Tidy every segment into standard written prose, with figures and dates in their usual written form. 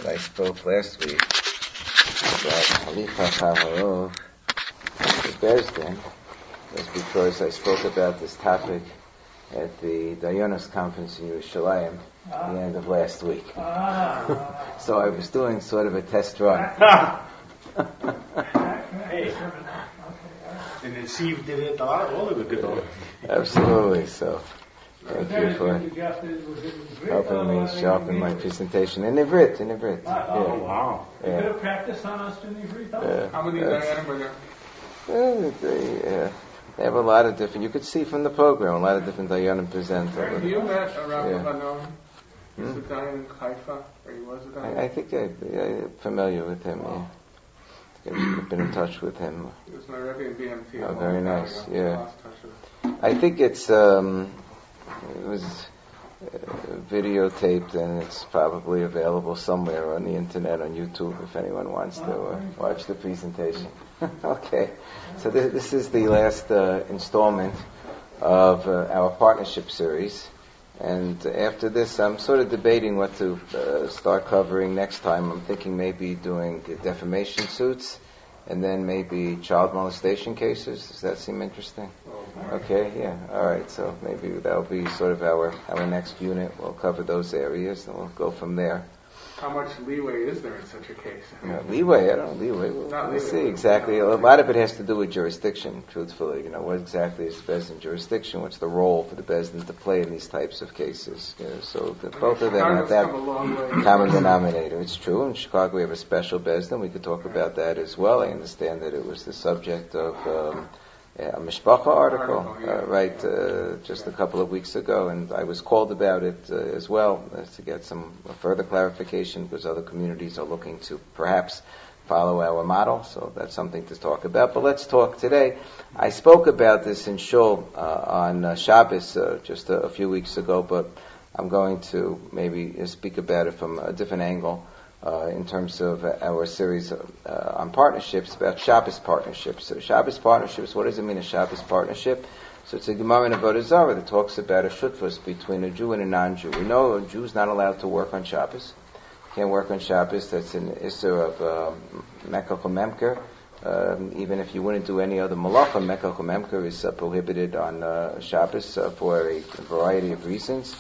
that I spoke last week about Halicha Chavarov to Bezdin was because I spoke about this topic at the Dayanos conference in Yerushalayim at the end of last week. So I was doing sort of a test run. And it seemed it all of it good. Absolutely. So thank you for helping me sharpen my presentation in Ivrit. Oh, wow. You could have practiced on us in Ivrit. How many Dayanim were there? They have a lot of different, you could see from the program, a lot of different Dayanim present. You met Rabbi Hanon? He's a Dayan in Haifa, or he was a Dayan? I think I'm familiar with him, yeah. I've been in touch with him. He was my Rebbe in BMT. Oh, very nice, yeah. Lost touch with him. I think it was videotaped and it's probably available somewhere on the internet, on YouTube, if anyone wants to watch the presentation. Okay, so this is the last installment of our partnership series, and after this I'm sort of debating what to start covering next time. I'm thinking maybe doing defamation suits and then maybe child molestation cases. Does that seem interesting? Okay, yeah, alright, so maybe that'll be sort of our next unit. We'll cover those areas and we'll go from there. How much leeway is there in such a case? Leeway, I don't know, leeway. We'll see exactly. A lot of it has to do with jurisdiction, truthfully. What exactly is Bezdin jurisdiction? What's the role for the Bezdin to play in these types of cases? So both of them have that common denominator. It's true. In Chicago we have a special Bezdin. We could talk about that as well. I understand that it was the subject of a Mishpacha article, just a couple of weeks ago, and I was called about it as well to get some further clarification because other communities are looking to perhaps follow our model, so that's something to talk about. But let's talk today. I spoke about this in Shul on Shabbos just a few weeks ago, but I'm going to maybe speak about it from a different angle. In terms of our series on partnerships, about Shabbos partnerships. So Shabbos partnerships, what does it mean, a Shabbos partnership? So it's a Gemara in Avodah Zarah that talks about a shutfus between a Jew and a non-Jew. We know a Jew's not allowed to work on Shabbos. Can't work on Shabbos. That's an Isser of Mekach Memker. Even if you wouldn't do any other malacha, Mekach Memker is prohibited on Shabbos for a variety of reasons.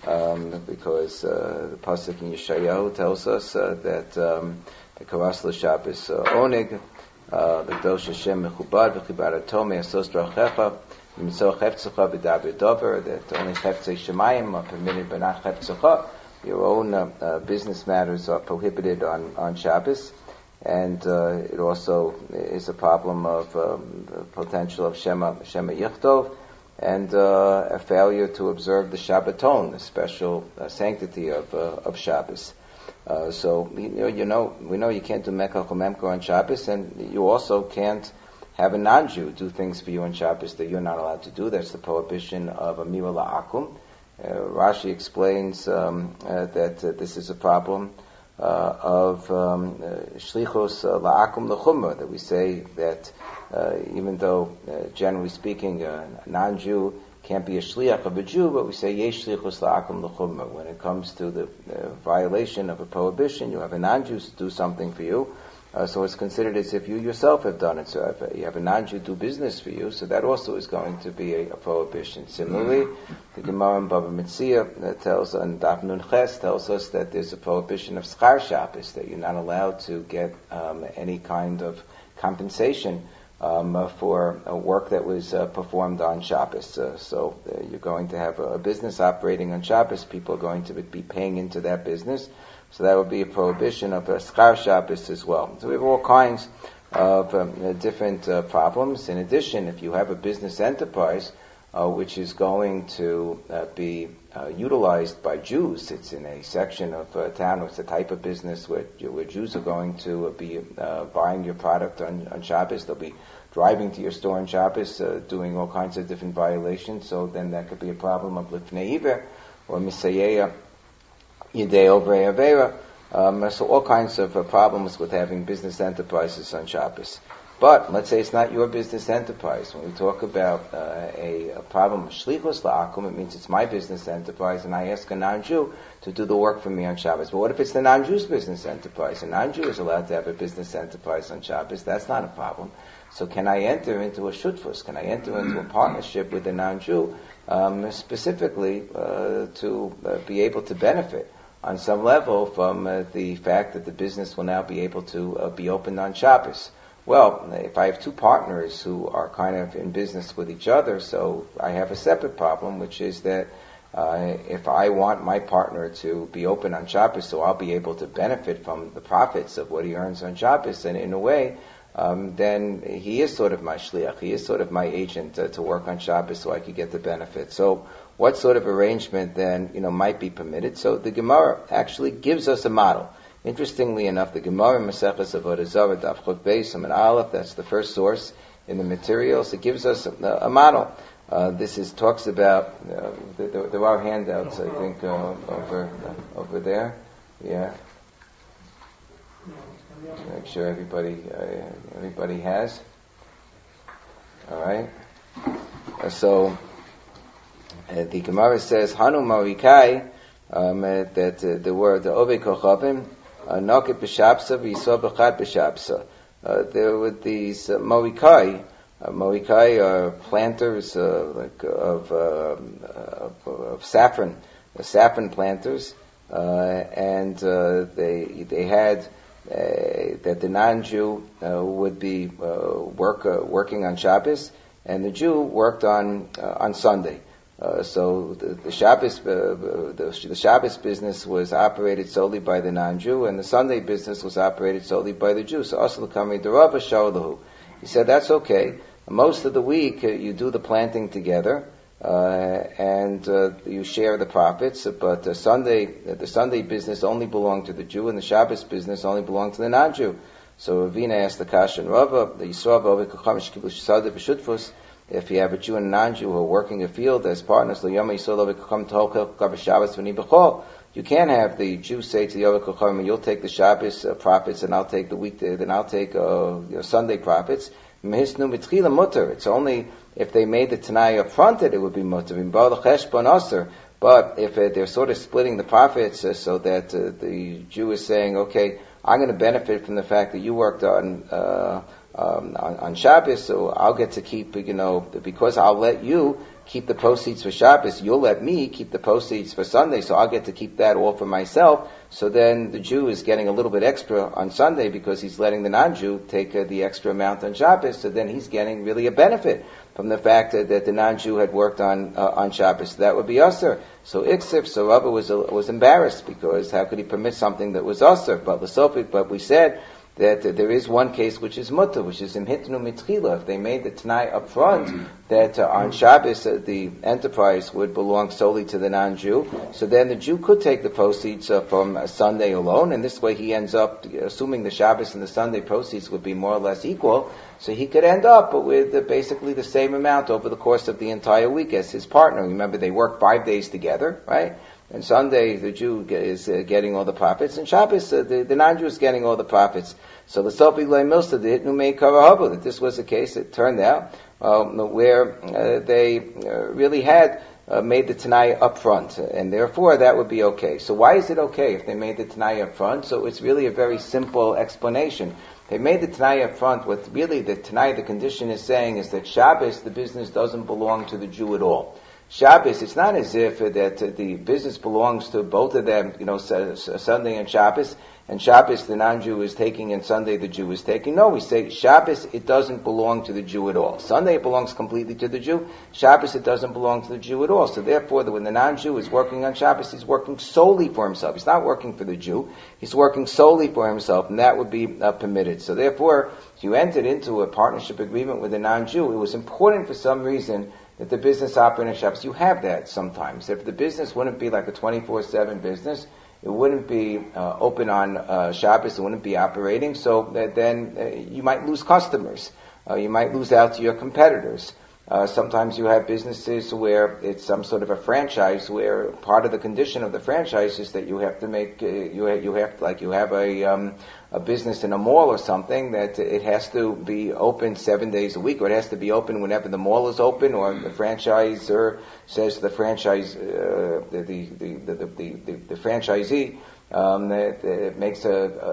Because the pasuk in Yeshayahu tells us that the Karas l'Shabbos Oneg, l'Kdosh Hashem mechubad v'chibad atome asos drachecha v'mitzor chefzecha v'daber dover, that only cheftzei shemayim are permitted but not chefzecha. Your own business matters are prohibited on Shabbos, and it also is a problem of the potential of Shema Yichtov, and a failure to observe the Shabbaton, the special sanctity of Shabbos. So we know you can't do Mekach Memker on Shabbos, and you also can't have a non-Jew do things for you on Shabbos that you're not allowed to do. That's the prohibition of Amira La'akum. Rashi explains that this is a problem of Shlichos La'akum L'chumra, that we say that even though, generally speaking, a non-Jew can't be a shliach of a Jew, but we say yesh shlichus la'akum l'chumra. When it comes to the violation of a prohibition, you have a non-Jew do something for you, so it's considered as if you yourself have done it. So if you have a non-Jew do business for you, so that also is going to be a prohibition. Similarly, the Gemara in Bava Metzia tells, and Daf Nun Ches tells us that there's a prohibition of schar Shabbos, that you're not allowed to get any kind of compensation for work that was performed on Shabbos. So you're going to have a business operating on Shabbos. People are going to be paying into that business. So that would be a prohibition of schar Shabbos as well. So we have all kinds of different problems. In addition, if you have a business enterprise which is going to be utilized by Jews, it's in a section of town, it's a type of business where Jews are going to be buying your product on Shabbos. They'll be driving to your store on Shabbos, doing all kinds of different violations. So then that could be a problem of lifnei iver or misayeya yidei ovrei avera. So all kinds of problems with having business enterprises on Shabbos. But let's say it's not your business enterprise. When we talk about a problem of shlichus la'akum, it means it's my business enterprise, and I ask a non-Jew to do the work for me on Shabbos. But what if it's the non-Jew's business enterprise? A non-Jew is allowed to have a business enterprise on Shabbos. That's not a problem. So can I enter into a shutfus? Can I enter into a partnership with a non-Jew specifically to be able to benefit on some level from the fact that the business will now be able to be opened on Shabbos? Well, if I have two partners who are kind of in business with each other, so I have a separate problem, which is that if I want my partner to be open on Shabbos, so I'll be able to benefit from the profits of what he earns on Shabbos, and in a way, then he is sort of my shliach, he is sort of my agent to work on Shabbos so I could get the benefit. So what sort of arrangement then, might be permitted? So the Gemara actually gives us a model. Interestingly enough, the Gemara Maseches Avodah Zarah Daf Chuf Beis Amud Aleph, that's the first source in the materials. It gives us a model. This talks about there are handouts, I think, over there. Yeah. Make sure everybody has. All right. So the Gemara says Hanu Marikai that the word the Ovei Kochavim. Nakit b'shabsa v'yisor b'chad b'shabsa. There were these Moikai. Moikai are planters of saffron, saffron planters, and they had that the non-Jew would be working on Shabbos, and the Jew worked on Sunday. So the Shabbos business was operated solely by the non-Jew, and the Sunday business was operated solely by the Jew. So Asal Kamei Derava Shalahu. He said that's okay. Most of the week you do the planting together, and you share the profits. But the Sunday business only belonged to the Jew, and the Shabbos business only belonged to the non-Jew. So Ravina asked the Kasha and Rava, the Yisrael B'Ovei Kacham Shekiblu Shesada B'Shutfus. If you have a Jew and a non-Jew who are working a field as partners, you can't have the Jew say to the Ovei Kacham, you'll take the Shabbos profits and I'll take the weekday, then I'll take Sunday profits. It's only if they made the Tanai up front that it would be mutter. But if they're sort of splitting the profits so that the Jew is saying, okay, I'm going to benefit from the fact that you worked on Shabbos, so I'll get to keep, because I'll let you keep the proceeds for Shabbos, you'll let me keep the proceeds for Sunday, so I'll get to keep that all for myself. So then the Jew is getting a little bit extra on Sunday because he's letting the non-Jew take the extra amount on Shabbos, so then he's getting really a benefit from the fact that the non-Jew had worked on Shabbos. So that would be usher. So Iksif, so Rabba was embarrassed because how could he permit something that was usher? But we said that there is one case which is mutter, which is in hitnu mitchila. If they made the Tanai up front, that on Shabbos the enterprise would belong solely to the non-Jew, so then the Jew could take the proceeds from Sunday alone, and this way he ends up, assuming the Shabbos and the Sunday proceeds would be more or less equal, so he could end up with basically the same amount over the course of the entire week as his partner. Remember, they work 5 days together, right? And Sunday, the Jew is getting all the profits, and Shabbos, the non-Jew is getting all the profits. So the Sofi Lay Milsa, the Hitnu Mei Karahabu, that this was the case, it turned out, where they really had made the Tanai up front, and therefore that would be okay. So why is it okay if they made the Tanai up front? So it's really a very simple explanation. They made the Tanai up front. What really the Tanai, the condition is saying is that Shabbos, the business doesn't belong to the Jew at all. Shabbos, it's not as if that the business belongs to both of them, Sunday and Shabbos the non-Jew is taking and Sunday the Jew is taking. No, we say Shabbos, it doesn't belong to the Jew at all. Sunday it belongs completely to the Jew. Shabbos, it doesn't belong to the Jew at all. So therefore, when the non-Jew is working on Shabbos, he's working solely for himself. He's not working for the Jew. He's working solely for himself, and that would be permitted. So therefore, if you entered into a partnership agreement with a non-Jew, it was important for some reason that the business operating on Shabbos. You have that sometimes. If the business wouldn't be like a 24/7 business, it wouldn't be open on Shabbos, it wouldn't be operating, so then you might lose customers. You might lose out to your competitors. Sometimes you have businesses where it's some sort of a franchise, where part of the condition of the franchise is that you have to make you have a business in a mall or something, that it has to be open 7 days a week, or it has to be open whenever the mall is open, or the franchisor says to the the franchisee that makes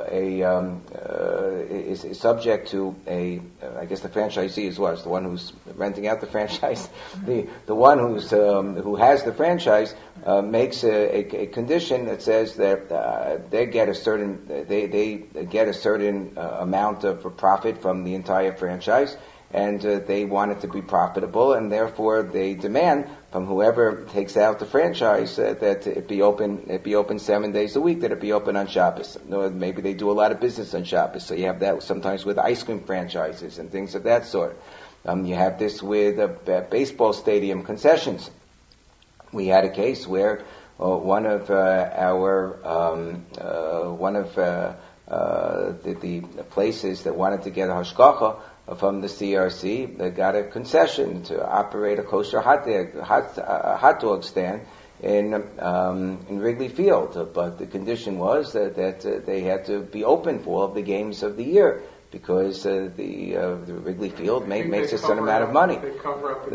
is subject to I guess the franchisee is the one who's renting out the franchise. The one who has the franchise makes a condition that says that they get a certain amount of profit from the entire franchise, and they want it to be profitable, and therefore they demand from whoever takes out the franchise that it be open 7 days a week, that it be open on Shabbos. Maybe they do a lot of business on Shabbos, so you have that sometimes with ice cream franchises and things of that sort. You have this with baseball stadium concessions. We had a case where one of the places that wanted to get a hashgacha from the CRC, they got a concession to operate a kosher hot dog stand in Wrigley Field, but the condition was that they had to be open for all of the games of the year, because the Wrigley Field makes a certain amount of money. They cover up the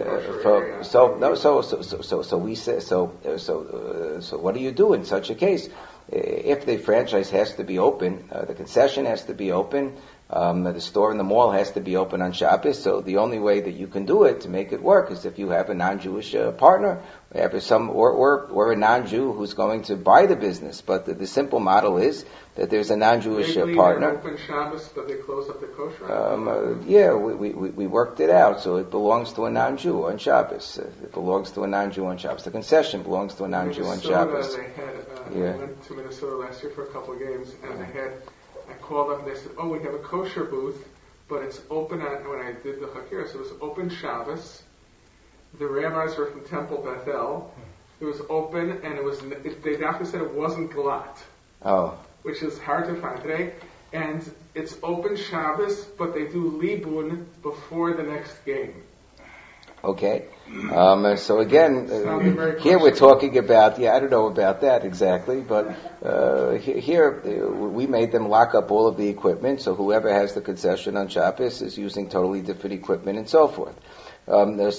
kosher area. So what do you do in such a case? If the franchise has to be open, the concession has to be open, the store in the mall has to be open on Shabbos, so the only way that you can do it to make it work is if you have a non-Jewish partner, or a non-Jew who's going to buy the business. But the simple model is that there's a non-Jewish partner. They open Shabbos, but they close up the kosher? We worked it out, so it belongs to a non-Jew on Shabbos. It belongs to a non-Jew on Shabbos. The concession belongs to a non-Jew on Shabbos. I went to Minnesota last year for a couple of games, and I called up and they said, we have a kosher booth, but it's open when I did the Hakira, so it was open Shabbos. The rabbis were from Temple Bethel. It was open, and they actually said it wasn't glatt. Which is hard to find today. And it's open Shabbos, but they do libun before the next game. Okay. So again, here we're talking about, I don't know about that exactly, but here we made them lock up all of the equipment, so whoever has the concession on Shabbos is using totally different equipment and so forth. That's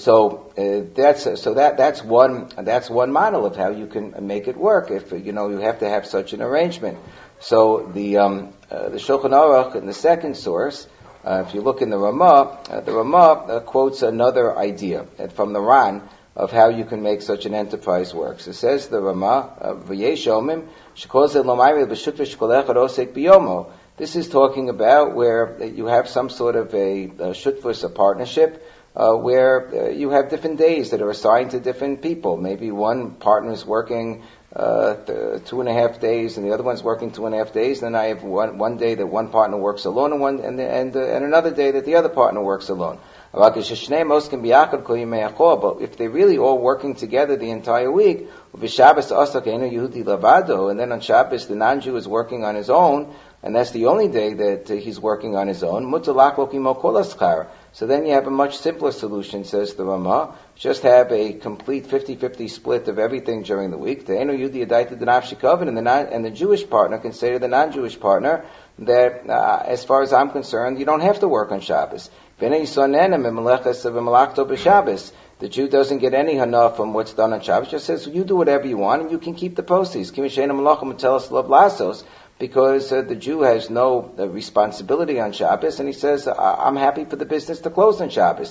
one model of how you can make it work. If you have to have such an arrangement. So the Shulchan Aruch in the second source, if you look in the Ramah quotes another idea from the Ran of how you can make such an enterprise work. So it says the Ramah, this is talking about where you have some sort of a shutfus, a partnership, where you have different days that are assigned to different people. Maybe one partner is working 2.5 days, and the other one's working 2.5 days. Then I have one day that one partner works alone, and another day that the other partner works alone. But if they're really all working together the entire week, and then on Shabbos the non-Jew is working on his own, and that's the only day that he's working on his own, so then you have a much simpler solution, says the Ramah. Just have a complete 50-50 split of everything during the week. And the Jewish partner can say to the non-Jewish partner that, as far as I'm concerned, you don't have to work on Shabbos. The Jew doesn't get any hana from what's done on Shabbos. Just says, you do whatever you want, and you can keep the proceeds. Because the Jew has no responsibility on Shabbos, and he says, I'm happy for the business to close on Shabbos.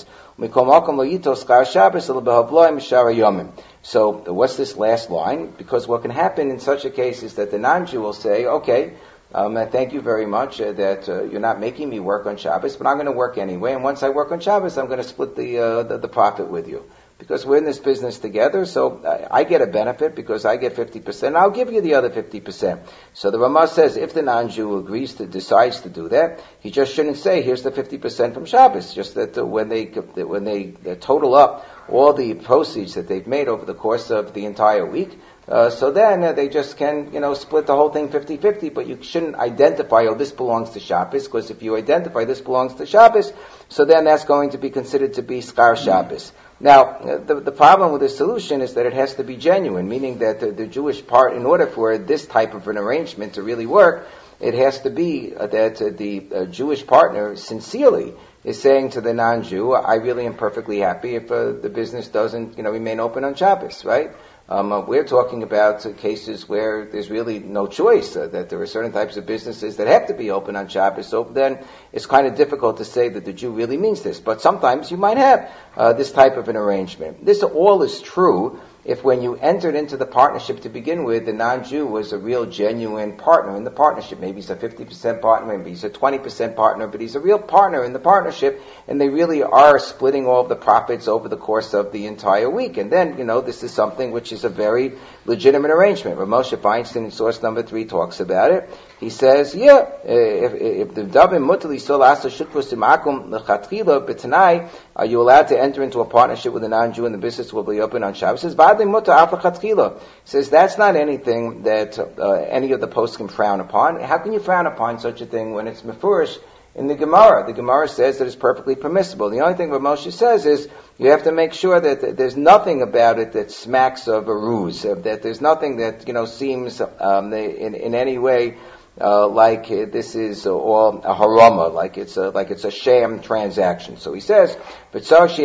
So what's this last line? Because what can happen in such a case is that the non-Jew will say, okay, thank you very much that you're not making me work on Shabbos, but I'm going to work anyway, and once I work on Shabbos, I'm going to split the profit with you. Because we're in this business together, so I get a benefit because I get 50%. I'll give you the other 50%. So the Ramah says if the non-Jew decides to do that, he just shouldn't say here's the 50% from Shabbos. Just that when they total up all the proceeds that they've made over the course of the entire week, So then they just can, split the whole thing 50-50, but you shouldn't identify, this belongs to Shabbos, because if you identify this belongs to Shabbos, so then that's going to be considered to be Skar Shabbos. Now, the problem with this solution is that it has to be genuine, meaning that the Jewish part, in order for this type of an arrangement to really work, it has to be that the Jewish partner sincerely is saying to the non-Jew, I really am perfectly happy if the business doesn't, remain open on Shabbos, right? We're talking about cases where there's really no choice, that there are certain types of businesses that have to be open on Shabbos, so then it's kind of difficult to say that the Jew really means this. But sometimes you might have this type of an arrangement. This all is true if when you entered into the partnership to begin with, the non-Jew was a real genuine partner in the partnership. Maybe he's a 50% partner, maybe he's a 20% partner, but he's a real partner in the partnership, and they really are splitting all of the profits over the course of the entire week. And then, this is something which is a very legitimate arrangement. Rav Moshe Feinstein in source number 3 talks about it. He says, if the Davim Mutali Sol Asa Shutfus Imakum Lechatchila B'Tanai, are you allowed to enter into a partnership with a non-Jew and the business will be open on Shabbos? He says that's not anything that any of the poskim frown upon. How can you frown upon such a thing when it's mefurish in the Gemara? The Gemara says that it's perfectly permissible. The only thing Rav Moshe says is you have to make sure that there's nothing about it that smacks of a ruse, that there's nothing that seems in any way like this is all a harama, like it's a sham transaction. So he says, that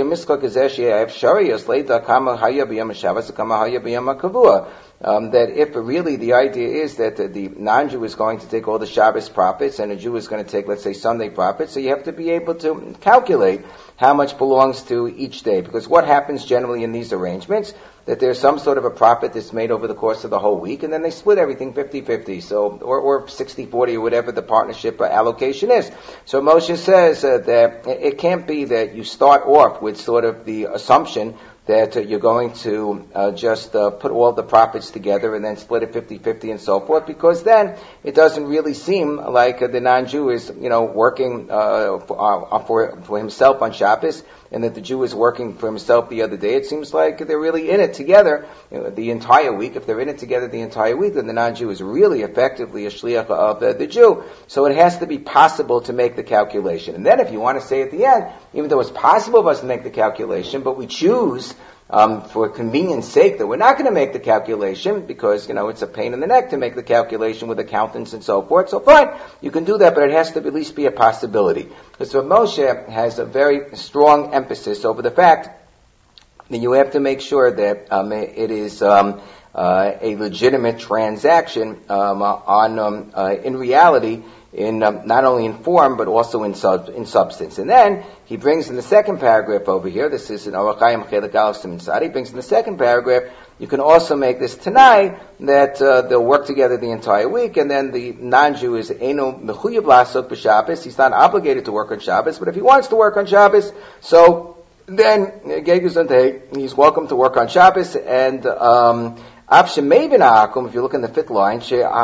if really the idea is that the non-Jew is going to take all the Shabbos profits and a Jew is going to take, let's say, Sunday profits, so you have to be able to calculate how much belongs to each day. Because what happens generally in these arrangements, that there's some sort of a profit that's made over the course of the whole week, and then they split everything 50-50, or 60-40, or whatever the partnership allocation is. So Moshe says that it can't be that you start off with sort of the assumption that you're going to just put all the profits together and then split it 50-50 and so forth, because then it doesn't really seem like the non-Jew is, working for himself on Shabbos, and that the Jew is working for himself the other day. It seems like they're really in it together the entire week. If they're in it together the entire week, then the non-Jew is really effectively a shliach of the Jew. So it has to be possible to make the calculation. And then if you want to say at the end, even though it's possible for us to make the calculation, but we choose for convenience sake that we're not going to make the calculation because, it's a pain in the neck to make the calculation with accountants and so forth. So fine, you can do that, but it has to at least be a possibility. Because Rav Moshe has a very strong emphasis over the fact that you have to make sure that it is a legitimate transaction in reality, in not only in form but also in substance. And then he brings in the second paragraph over here. This is in Orach Chaim Chelik Aleph Siman Tzadi. He brings in the second paragraph. You can also make this Tanai that they'll work together the entire week, and then the non-Jew is Eino Mechuyev Lasok b'Shabbos. He's not obligated to work on Shabbos, but if he wants to work on Shabbos, so then he's welcome to work on Shabbos. And if you look in the fifth line,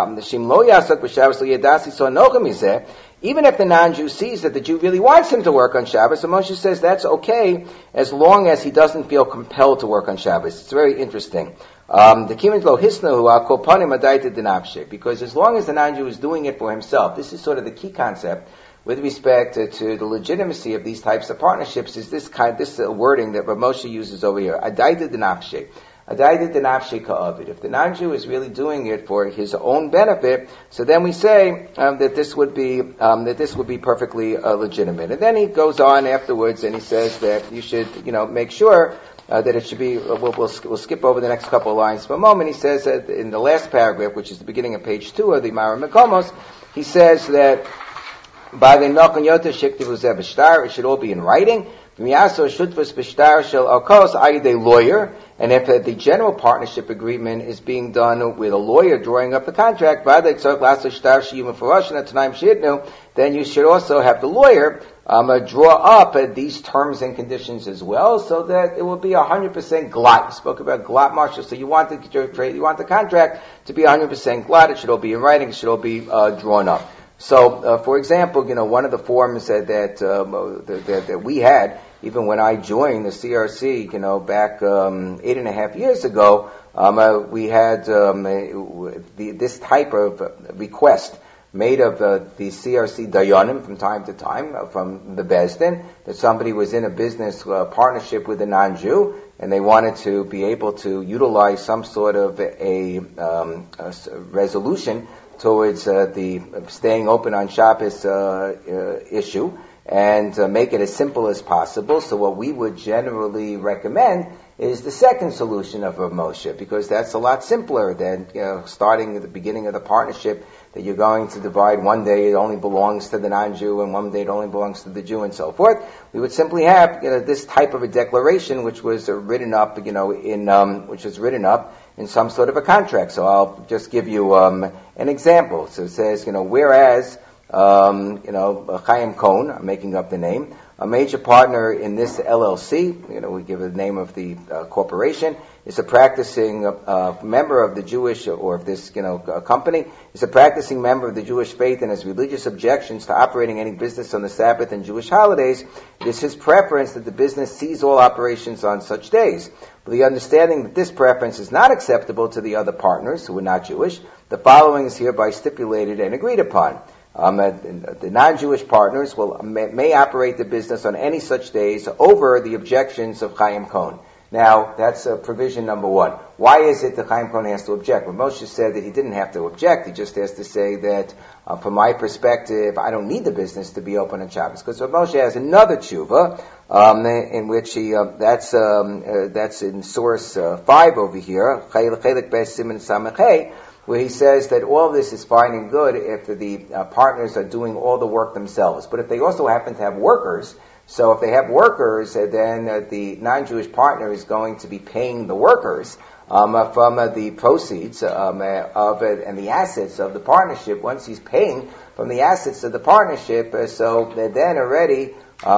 even if the non-Jew sees that the Jew really wants him to work on Shabbos, so Moshe says that's okay as long as he doesn't feel compelled to work on Shabbos. It's very interesting. Because as long as the non-Jew is doing it for himself, this is sort of the key concept with respect to the legitimacy of these types of partnerships, is this wording that Rav Moshe uses over here. Adaita denafshe. If the non-Jew is really doing it for his own benefit, so then we say that this would be perfectly legitimate. And then he goes on afterwards and he says that you should make sure that it should be. We'll skip over the next couple of lines for a moment. He says that in the last paragraph, which is the beginning of page 2 of the Mara Mekomos, he says that by the Nokon Yota Shiktiv Uzeh it should all be in writing. Lawyer, and if the general partnership agreement is being done with a lawyer drawing up the contract, then you should also have the lawyer draw up these terms and conditions as well, so that it will be 100% glot. You spoke about glot, Marshall. So you want the contract to be 100% glot. It should all be in writing. It should all be drawn up. So, for example, one of the forms that we had even when I joined the CRC, back 8.5 years ago, we had this type of request made of the CRC Dayanim from time to time, from the Bezdin, that somebody was in a business partnership with a non-Jew, and they wanted to be able to utilize some sort of a resolution towards the staying open on Shabbos issue, and make it as simple as possible. So what we would generally recommend is the second solution of Rav Moshe, because that's a lot simpler than starting at the beginning of the partnership, that you're going to divide one day it only belongs to the non-Jew and one day it only belongs to the Jew and so forth. We would simply have this type of a declaration which was written up in some sort of a contract. So I'll just give you an example. So it says, whereas Chaim Cohn, I'm making up the name, a major partner in this LLC, we give the name of the corporation, is a practicing member of the Jewish, or of this company, is a practicing member of the Jewish faith and has religious objections to operating any business on the Sabbath and Jewish holidays. It is his preference that the business cease all operations on such days. With the understanding that this preference is not acceptable to the other partners who are not Jewish, the following is hereby stipulated and agreed upon. The non-Jewish partners may operate the business on any such days over the objections of Chaim Cohn. Now, that's provision number one. Why is it that Chaim Cohn has to object? Well, Moshe said that he didn't have to object. He just has to say that, from my perspective, I don't need the business to be open on Shabbos. Because Moshe has another tshuva, in which that's in source 5 over here, Chelik Bes Siman Samech, where he says that all this is fine and good if the partners are doing all the work themselves. But if they also happen to have workers, so if they have workers, then the non-Jewish partner is going to be paying the workers from the proceeds of it and the assets of the partnership. Once he's paying from the assets of the partnership, so then already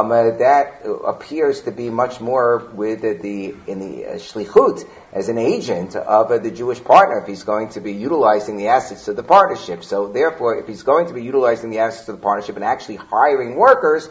that appears to be much more with the shlichut as an agent of the Jewish partner, if he's going to be utilizing the assets of the partnership. So therefore, if he's going to be utilizing the assets of the partnership and actually hiring workers,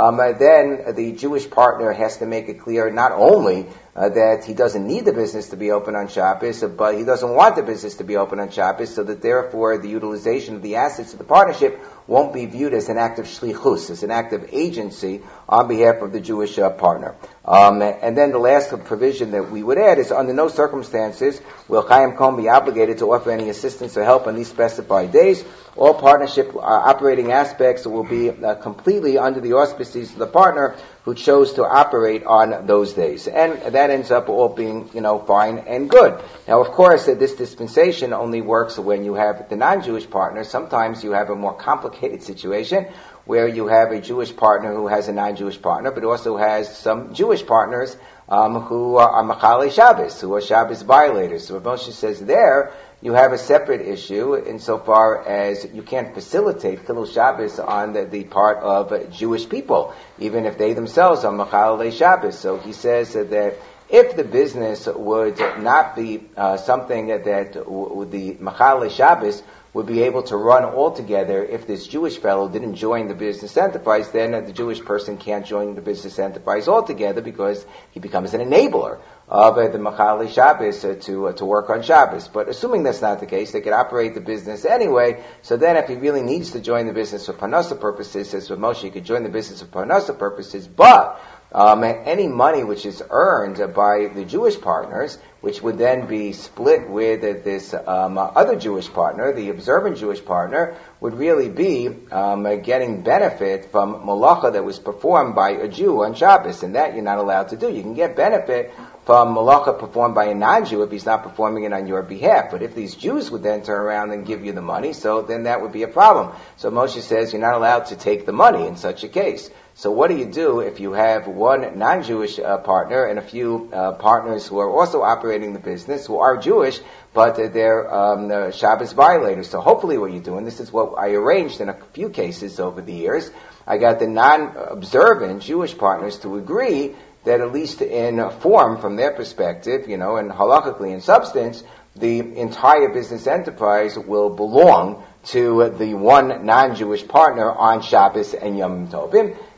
then the Jewish partner has to make it clear not only that he doesn't need the business to be open on Shabbos, but he doesn't want the business to be open on Shabbos, so that therefore the utilization of the assets of the partnership won't be viewed as an act of shlichus, as an act of agency on behalf of the Jewish partner. And then the last provision that we would add is, under no circumstances will Chaim Cohn be obligated to offer any assistance or help on these specified days. All partnership operating aspects will be completely under the auspices of the partner who chose to operate on those days. And that ends up all being, fine and good. Now, of course, this dispensation only works when you have the non-Jewish partner. Sometimes you have a more complicated situation where you have a Jewish partner who has a non-Jewish partner, but also has some Jewish partners who are Machale Shabbos, who are Shabbos violators. So Moshe says there, you have a separate issue insofar as you can't facilitate Chilul Shabbos on the part of Jewish people, even if they themselves are Machale Shabbos. So he says that if the business would not be something that the Machale Shabbos would be able to run altogether, if this Jewish fellow didn't join the business enterprise, then the Jewish person can't join the business enterprise altogether, because he becomes an enabler of the Machale Shabbos to work on Shabbos. But assuming that's not the case, they could operate the business anyway. So then if he really needs to join the business for Parnasa purposes, says Rav Moshe, he could join the business for Parnasa purposes, but any money which is earned by the Jewish partners, which would then be split with this other Jewish partner, the observant Jewish partner, would really be getting benefit from malacha that was performed by a Jew on Shabbos, and that you're not allowed to do. You can get benefit from malacha performed by a non-Jew if he's not performing it on your behalf. But if these Jews would then turn around and give you the money, so then that would be a problem. So Moshe says you're not allowed to take the money in such a case. So what do you do if you have one non-Jewish partner and a few partners who are also operating the business, who are Jewish, but they're Shabbos violators? So hopefully what you do, and this is what I arranged in a few cases over the years, I got the non-observant Jewish partners to agree that at least in form, from their perspective, and halakhically in substance, the entire business enterprise will belong to the one non-Jewish partner on Shabbos and Yom Tovim.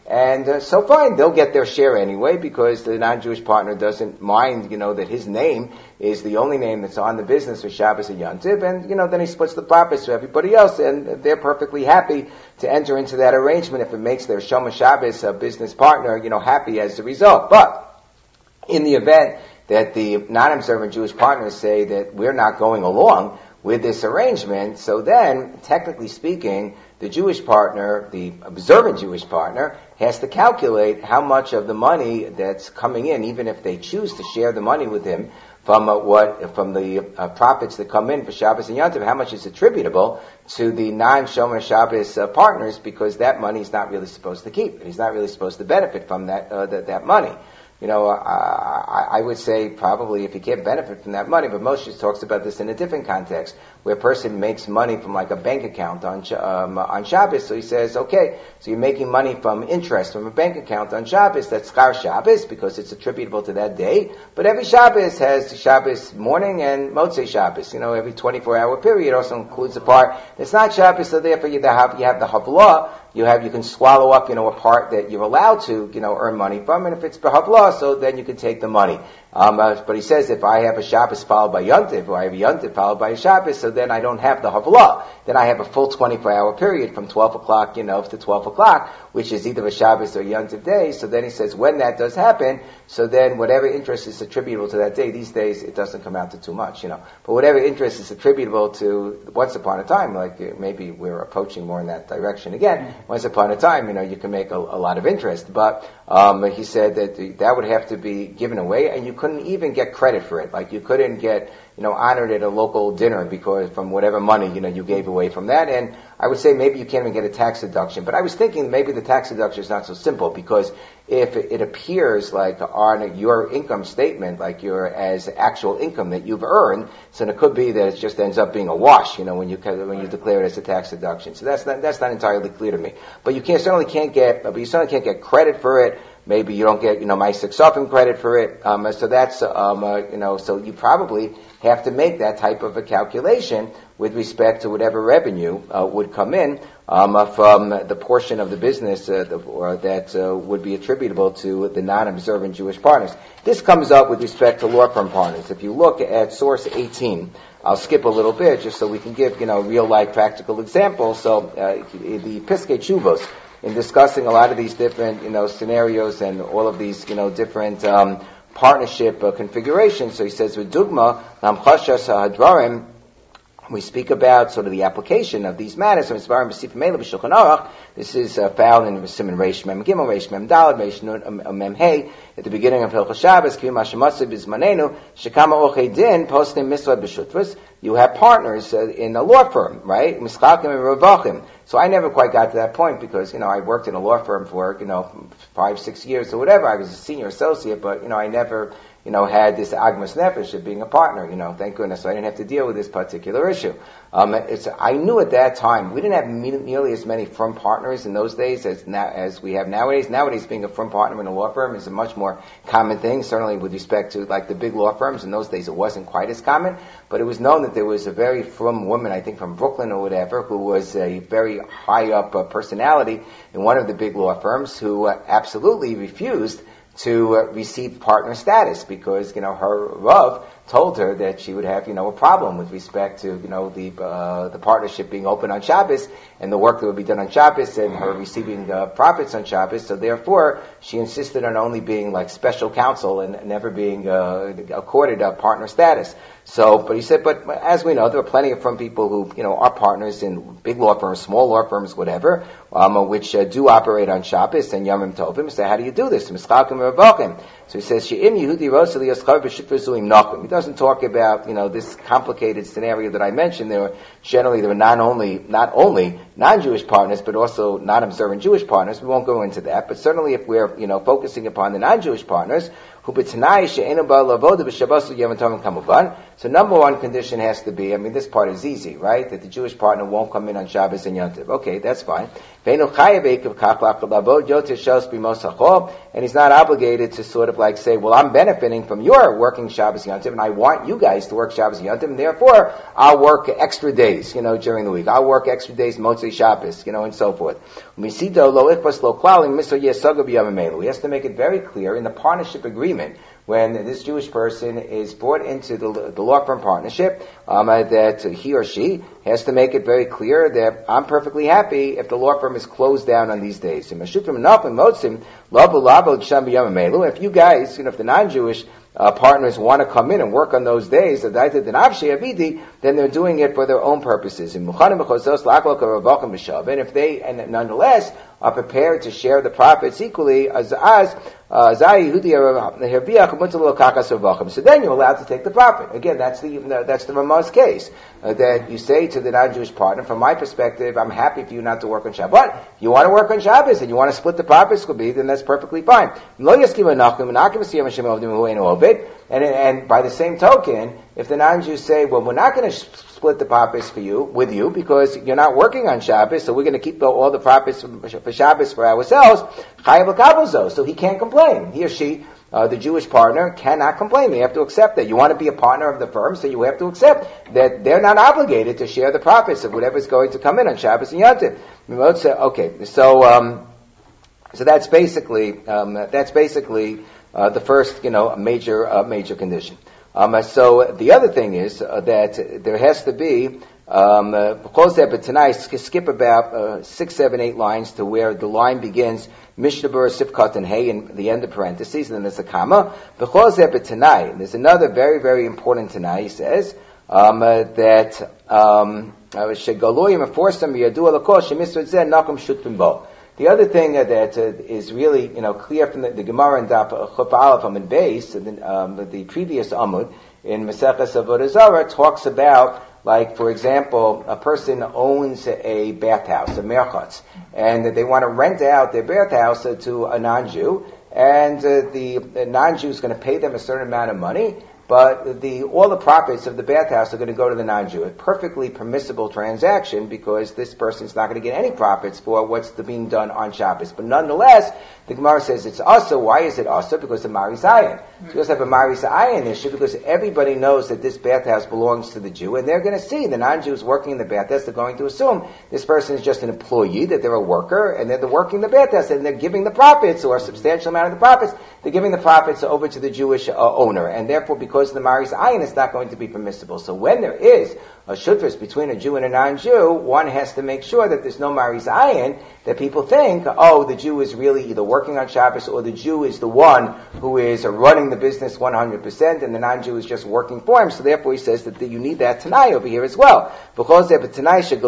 And so fine, they'll get their share anyway because the non-Jewish partner doesn't mind, that his name is the only name that's on the business for Shabbos and Yom Tov, and, then he splits the profits to everybody else, and they're perfectly happy to enter into that arrangement if it makes their Shomer Shabbos business partner, happy as a result. But in the event that the non-observant Jewish partners say that we're not going along with this arrangement, so then, technically speaking, the Jewish partner, the observant Jewish partner, has to calculate how much of the money that's coming in, even if they choose to share the money with him, from the profits that come in for Shabbos and Yom Tov, how much is attributable to the non-Shomer Shabbos partners, because that money he's not really supposed to keep. He's not really supposed to benefit from that money. I would say probably if you can't benefit from that money, but Moshe talks about this in a different context, where a person makes money from like a bank account on Shabbos. So he says, okay, so you're making money from interest from a bank account on Shabbos. That's Schar Shabbos because it's attributable to that day. But every Shabbos has Shabbos morning and Motzei Shabbos. Every 24-hour period also includes a part that's not Shabbos. So therefore you have the Havlah. You can swallow up, a part that you're allowed to, earn money from, and if it's B'Havlah, so then you can take the money. But he says if I have a Shabbos followed by Yom Tov, or I have a Yom Tov followed by a Shabbos, so then I don't have the Havlah. Then I have a full 24-hour period from 12 o'clock, to 12 o'clock, which is either a Shabbos or a Yom Tov day. So then he says when that does happen, so then whatever interest is attributable to that day, these days it doesn't come out to too much, But whatever interest is attributable to once upon a time, like maybe we're approaching more in that direction again, once upon a time, you can make a lot of interest. But he said that would have to be given away, and you couldn't even get credit for it. Like you couldn't get, honored at a local dinner because from whatever money, you gave away from that. And I would say maybe you can't even get a tax deduction. But I was thinking maybe the tax deduction is not so simple, because if it appears like on your income statement, like as actual income that you've earned, so it could be that it just ends up being a wash, when you declare it as a tax deduction. So that's not entirely clear to me. But you certainly can't get credit for it. Maybe you don't get, my Sixofim credit for it. So that's, so you probably have to make that type of a calculation with respect to whatever revenue would come in from the portion of the business that would be attributable to the non-observant Jewish partners. This comes up with respect to law firm partners. If you look at source 18, I'll skip a little bit just so we can give, real-life practical examples. So the Piskei Teshuvos, in discussing a lot of these different, scenarios and all of these, different partnership configurations. So he says, "V'dugma namchashas hadvarim." We speak about sort of the application of these matters. This is found in Siman Reish Mem Gimel, Reish Mem Daled, Reish Nun Mem Hey, at the beginning of Hilchos Shabbos. K'vim Hashematzu Bizmanenu Shekama Orchei Din Postim Misvad B'Shutvus. You have partners in a law firm, right? Mischakim and Ravachim. So I never quite got to that point because I worked in a law firm for 5-6 years or whatever. I was a senior associate, but I never had this agmas nefesh of being a partner, thank goodness. So I didn't have to deal with this particular issue. I knew at that time, we didn't have nearly as many firm partners in those days as we have nowadays. Nowadays, being a firm partner in a law firm is a much more common thing, certainly with respect to like the big law firms. In those days, it wasn't quite as common, but it was known that there was a very firm woman, I think from Brooklyn or whatever, who was a very high up personality in one of the big law firms who absolutely refused to receive partner status because, her Rav told her that she would have, a problem with respect to, the partnership being open on Shabbos and the work that would be done on Shabbos and her receiving profits on Shabbos. So therefore, she insisted on only being like special counsel and never being accorded a partner status. So, but he said, but as we know, there are plenty of firm people who, are partners in big law firms, small law firms, whatever, which do operate on Shabbos and Yomim Tovim. So how do you do this? So he says, She'im Yehudi Rosali Yaschar B'Shitfuzuim Nachum. He doesn't talk about, this complicated scenario that I mentioned. There are not only non-Jewish partners, but also non-observant Jewish partners. We won't go into that. But certainly if we're, focusing upon the non-Jewish partners, so number one condition has to be, this part is easy, right? That the Jewish partner won't come in on Shabbos and Yom Tov. Okay, that's fine. And he's not obligated to sort of like say, well, I'm benefiting from your working Shabbos and Yom Tov, and I I want you guys to work Shabbos and Yom Tov, and therefore I'll work extra days, during the week. I'll work extra days, Motzei Shabbos, and so forth. He has to make it very clear in the partnership agreement when this Jewish person is brought into the law firm partnership, that he or she has to make it very clear that I'm perfectly happy if the law firm is closed down on these days. If you guys, if the non-Jewish partners want to come in and work on those days, then they're doing it for their own purposes. And if they, and nonetheless, are prepared to share the profits equally, so then you're allowed to take the profit. Again, that's the Ramah's case. That you say to the non-Jewish partner, from my perspective, I'm happy for you not to work on Shabbat. If you want to work on Shabbos and you want to split the profits, then that's perfectly fine. And by the same token, if the non-Jews say, well, we're not going to split the profits with you because you're not working on Shabbos, so we're going to keep all the profits for Shabbos for ourselves, so he can't complain. He or she, the Jewish partner, cannot complain. They have to accept that. You want to be a partner of the firm, so you have to accept that they're not obligated to share the profits of whatever's going to come in on Shabbos and Yom Tov. Okay, so that's basically the first, major condition. So the other thing is that there has to be but tonight skip about 6, 7, 8 lines to where the line begins Mishnah Sifkat and Hey in the end of parentheses, and then there's a comma. But tonight, there's another very, very important tonight. He says that Shegaloyim enforcem yadu alakol shemisrad zeh nakum shutfim bo. The other thing that is really, clear from the Gemara and Daf Chuf Aleph Amud Beis, the previous Amud in Maseches Avodah Zarah talks about, like, for example, a person owns a bathhouse, a merchatz, and they want to rent out their bathhouse to a non-Jew, and the non-Jew is going to pay them a certain amount of money, but all the profits of the bathhouse are going to go to the non-Jew. A perfectly permissible transaction because this person's not going to get any profits for what's being done on Shabbos. But nonetheless, the Gemara says it's also. Why is it also? Because of Maris Ayin. So you also have a Maris Ayin issue because everybody knows that this bathhouse belongs to the Jew, and they're going to see the non-Jews working in the bathhouse. They're going to assume this person is just an employee, that they're a worker, and they're working in the bathhouse, and they're giving the profits, or a substantial amount of the profits, they're giving the profits over to the Jewish owner, and therefore, because of the Maris Ayin, it's not going to be permissible. So when there is a shutfus between a Jew and a non-Jew, one has to make sure that there's no Maris Ayin, that people think, the Jew is really either working on Shabbos or the Jew is the one who is running the business 100% and the non-Jew is just working for him. So therefore he says that you need that Tanai over here as well. You have to know that the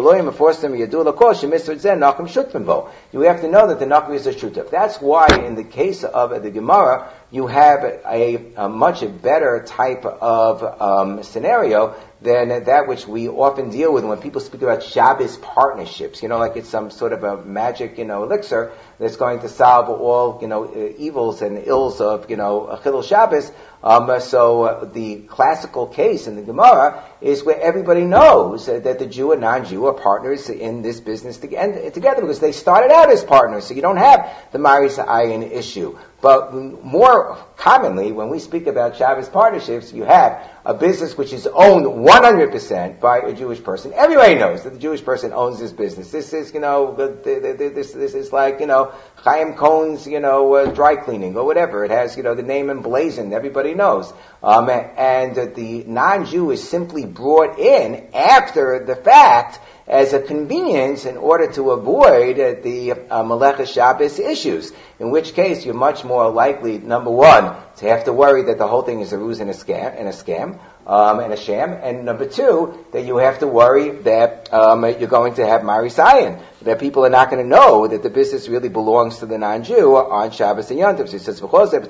Nakvi is a shutaf. That's why in the case of the Gemara, you have a much better type of scenario than that which we often deal with when people speak about Shabbos partnerships. Like it's some sort of a magic, elixir that's going to solve all, evils and ills of, Chilul Shabbos. So the classical case in the Gemara is where everybody knows that the Jew and non-Jew are partners in this business together because they started out as partners. So you don't have the Maris Ayin issue. But more commonly, when we speak about Shabbos partnerships, you have a business which is owned 100% by a Jewish person. Everybody knows that the Jewish person owns this business. This is, this is like, Chaim Cohn's, dry cleaning or whatever. It has, the name emblazoned. Everybody knows. And the non-Jew is simply brought in after the fact as a convenience in order to avoid the Melecha Shabbos issues. In which case, you're much more likely, number one, to have to worry that the whole thing is a ruse and a scam, and a sham. And number two, that you have to worry that you're going to have Maris Ayin, that people are not going to know that the business really belongs to the non-Jew on Shabbos and Yom Tov. So he says,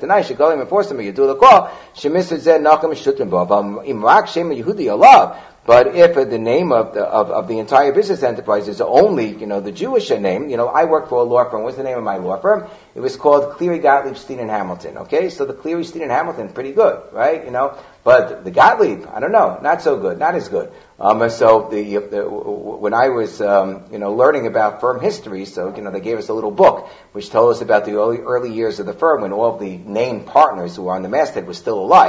but if the name of the entire business enterprise is only, the Jewish name, I work for a law firm. What's the name of my law firm? It was called Cleary, Gottlieb, Steen and Hamilton. Okay, so the Cleary, Steen and Hamilton, pretty good, right? But the Gottlieb, I don't know, not so good, not as good. So when I was, learning about firm history, so, they gave us a little book which told us about the early years of the firm when all of the named partners who were on the masthead were still alive.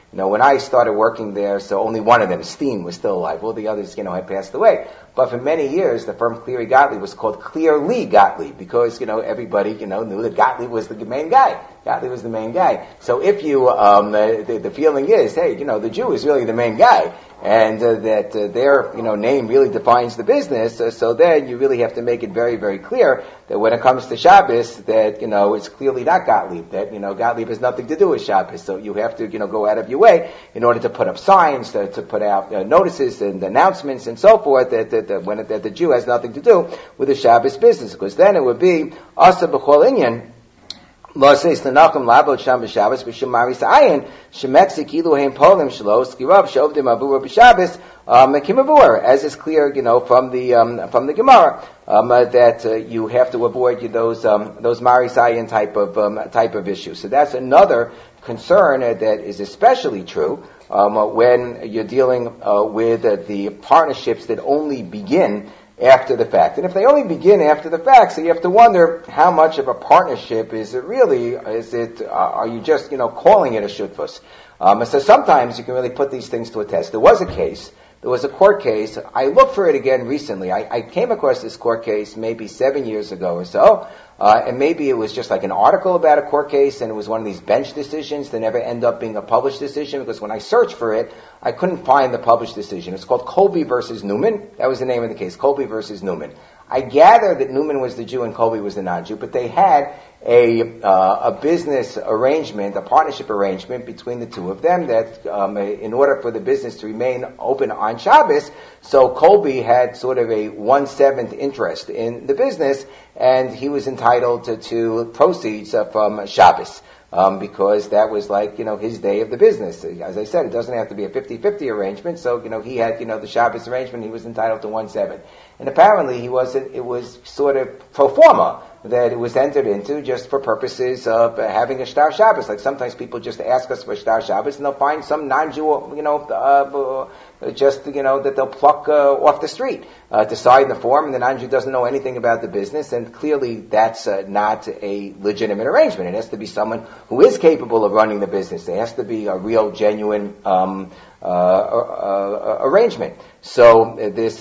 When I started working there, so only one of them, Steen, was still alive. All the others, had passed away. But for many years, the firm Cleary Gottlieb was called Clearly Gottlieb because, everybody, knew that Gottlieb was the main guy. Gottlieb was the main guy. So if you, the feeling is, hey, the Jew is really the main guy, and that their, name really defines the business, so then you really have to make it very, very clear that when it comes to Shabbos, that, it's clearly not Gottlieb, that, Gottlieb has nothing to do with Shabbos. So you have to, go out of your way in order to put up signs, to put out notices and announcements and so forth that the Jew has nothing to do with the Shabbos business, because then it would be Asa B'chol Inyan, Lo says Lenachim Labot Sham B'Shabbos B'Shem Maris Ayin Shemetzi Kilu Hein Polim Shlo Skirav Shovdim Avur B'Shabbos Mekim Avur, as is clear, from the Gemara, that you have to avoid those Maris Ayin type of issues. So that's another concern that is especially true when you're dealing with the partnerships that only begin after the fact. And if they only begin after the fact, so you have to wonder how much of a partnership is it really? Are you just, calling it a shutfus? So sometimes you can really put these things to a test. There was a court case. I looked for it again recently. I came across this court case maybe 7 years ago or so. And maybe it was just like an article about a court case, and it was one of these bench decisions that never end up being a published decision, because when I searched for it, I couldn't find the published decision. It's called Colby versus Newman. That was the name of the case, Colby versus Newman. I gather that Newman was the Jew and Colby was the non-Jew, but they had a business arrangement, a partnership arrangement between the two of them that in order for the business to remain open on Shabbos, so Colby had sort of a 1/7 interest in the business, and he was entitled to proceeds from Shabbos. Because that was like, his day of the business. As I said, it doesn't have to be a 50-50 arrangement, so, he had, the Shabbos arrangement, he was entitled to 1/7. And apparently it was sort of pro forma that it was entered into just for purposes of having a Shtar Shabbos. Like sometimes people just ask us for Shtar Shabbos and they'll find some non-Jew, that they'll pluck off the street to sign the form, and the non-Jew doesn't know anything about the business, and clearly that's not a legitimate arrangement. It has to be someone who is capable of running the business. It has to be a real, genuine arrangement. So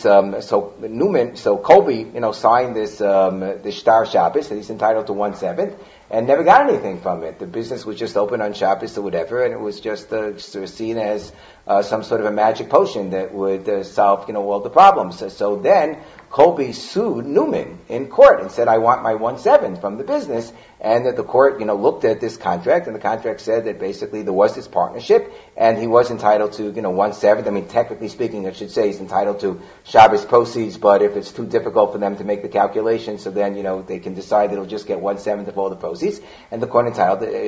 Colby, signed this Shtar Shabbos, that he's entitled to 1/7, and never got anything from it. The business was just open on Shabbos or whatever, and it was just sort of seen as some sort of a magic potion that would solve, all the problems. So then Colby sued Newman in court and said, I want my 1/7 from the business. And that the court, looked at this contract, and the contract said that basically there was this partnership, and he was entitled to, 1/7. I mean, technically speaking, I should say he's entitled to Shabbos proceeds, but if it's too difficult for them to make the calculation, so then, they can decide that he'll just get 1/7 of all the proceeds. And the court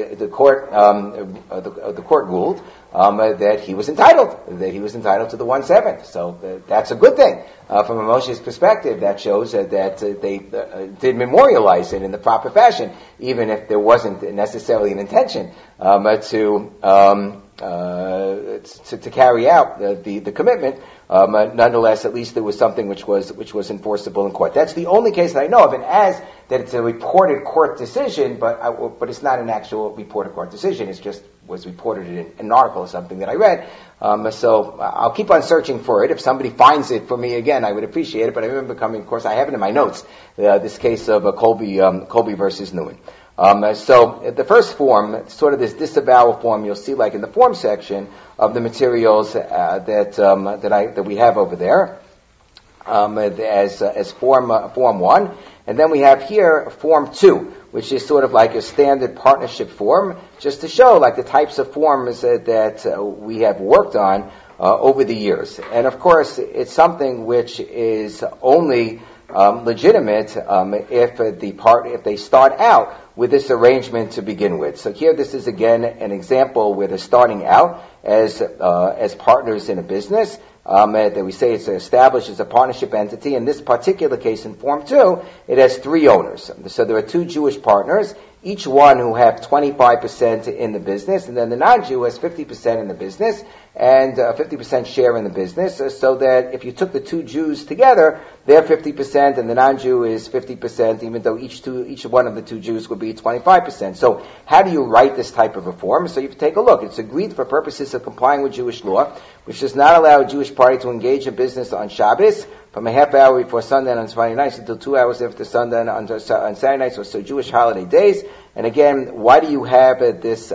ruled that he was entitled to the 1/7. So that's a good thing. From a Moshe's perspective, that shows that they did memorialize it in the proper fashion, even if there wasn't necessarily an intention to carry out the commitment. Nonetheless, at least there was something which was enforceable in court. That's the only case that I know of, and as that it's a reported court decision, but it's not an actual reported court decision. It's just was reported in an article or something that I read. So I'll keep on searching for it. If somebody finds it for me again, I would appreciate it. But I remember coming, of course, I have it in my notes. This case of Colby versus Newman. So the first form, sort of this disavowal form, you'll see like in the form section of the materials that we have over there as form 1, and then we have here form 2, which is sort of like a standard partnership form, just to show like the types of forms that we have worked on over the years. And of course, it's something which is only legitimate if they start out with this arrangement to begin with. So here, this is again an example where they're starting out as partners in a business. that we say it's established as a partnership entity. In this particular case, in Form 2, it has 3 owners. So there are 2 Jewish partners, each one who have 25% in the business, and then the non-Jew has 50% in the business, and 50% share in the business, so that if you took the 2 Jews together, they're 50% and the non-Jew is 50%, even though each one of the 2 Jews would be 25%. So how do you write this type of a form? So you take a look. It's agreed for purposes of complying with Jewish law, which does not allow a Jewish party to engage in business on Shabbos from a half hour before sundown on Friday nights until 2 hours after sundown on Saturday nights, or so Jewish holiday days. And again, why do you have these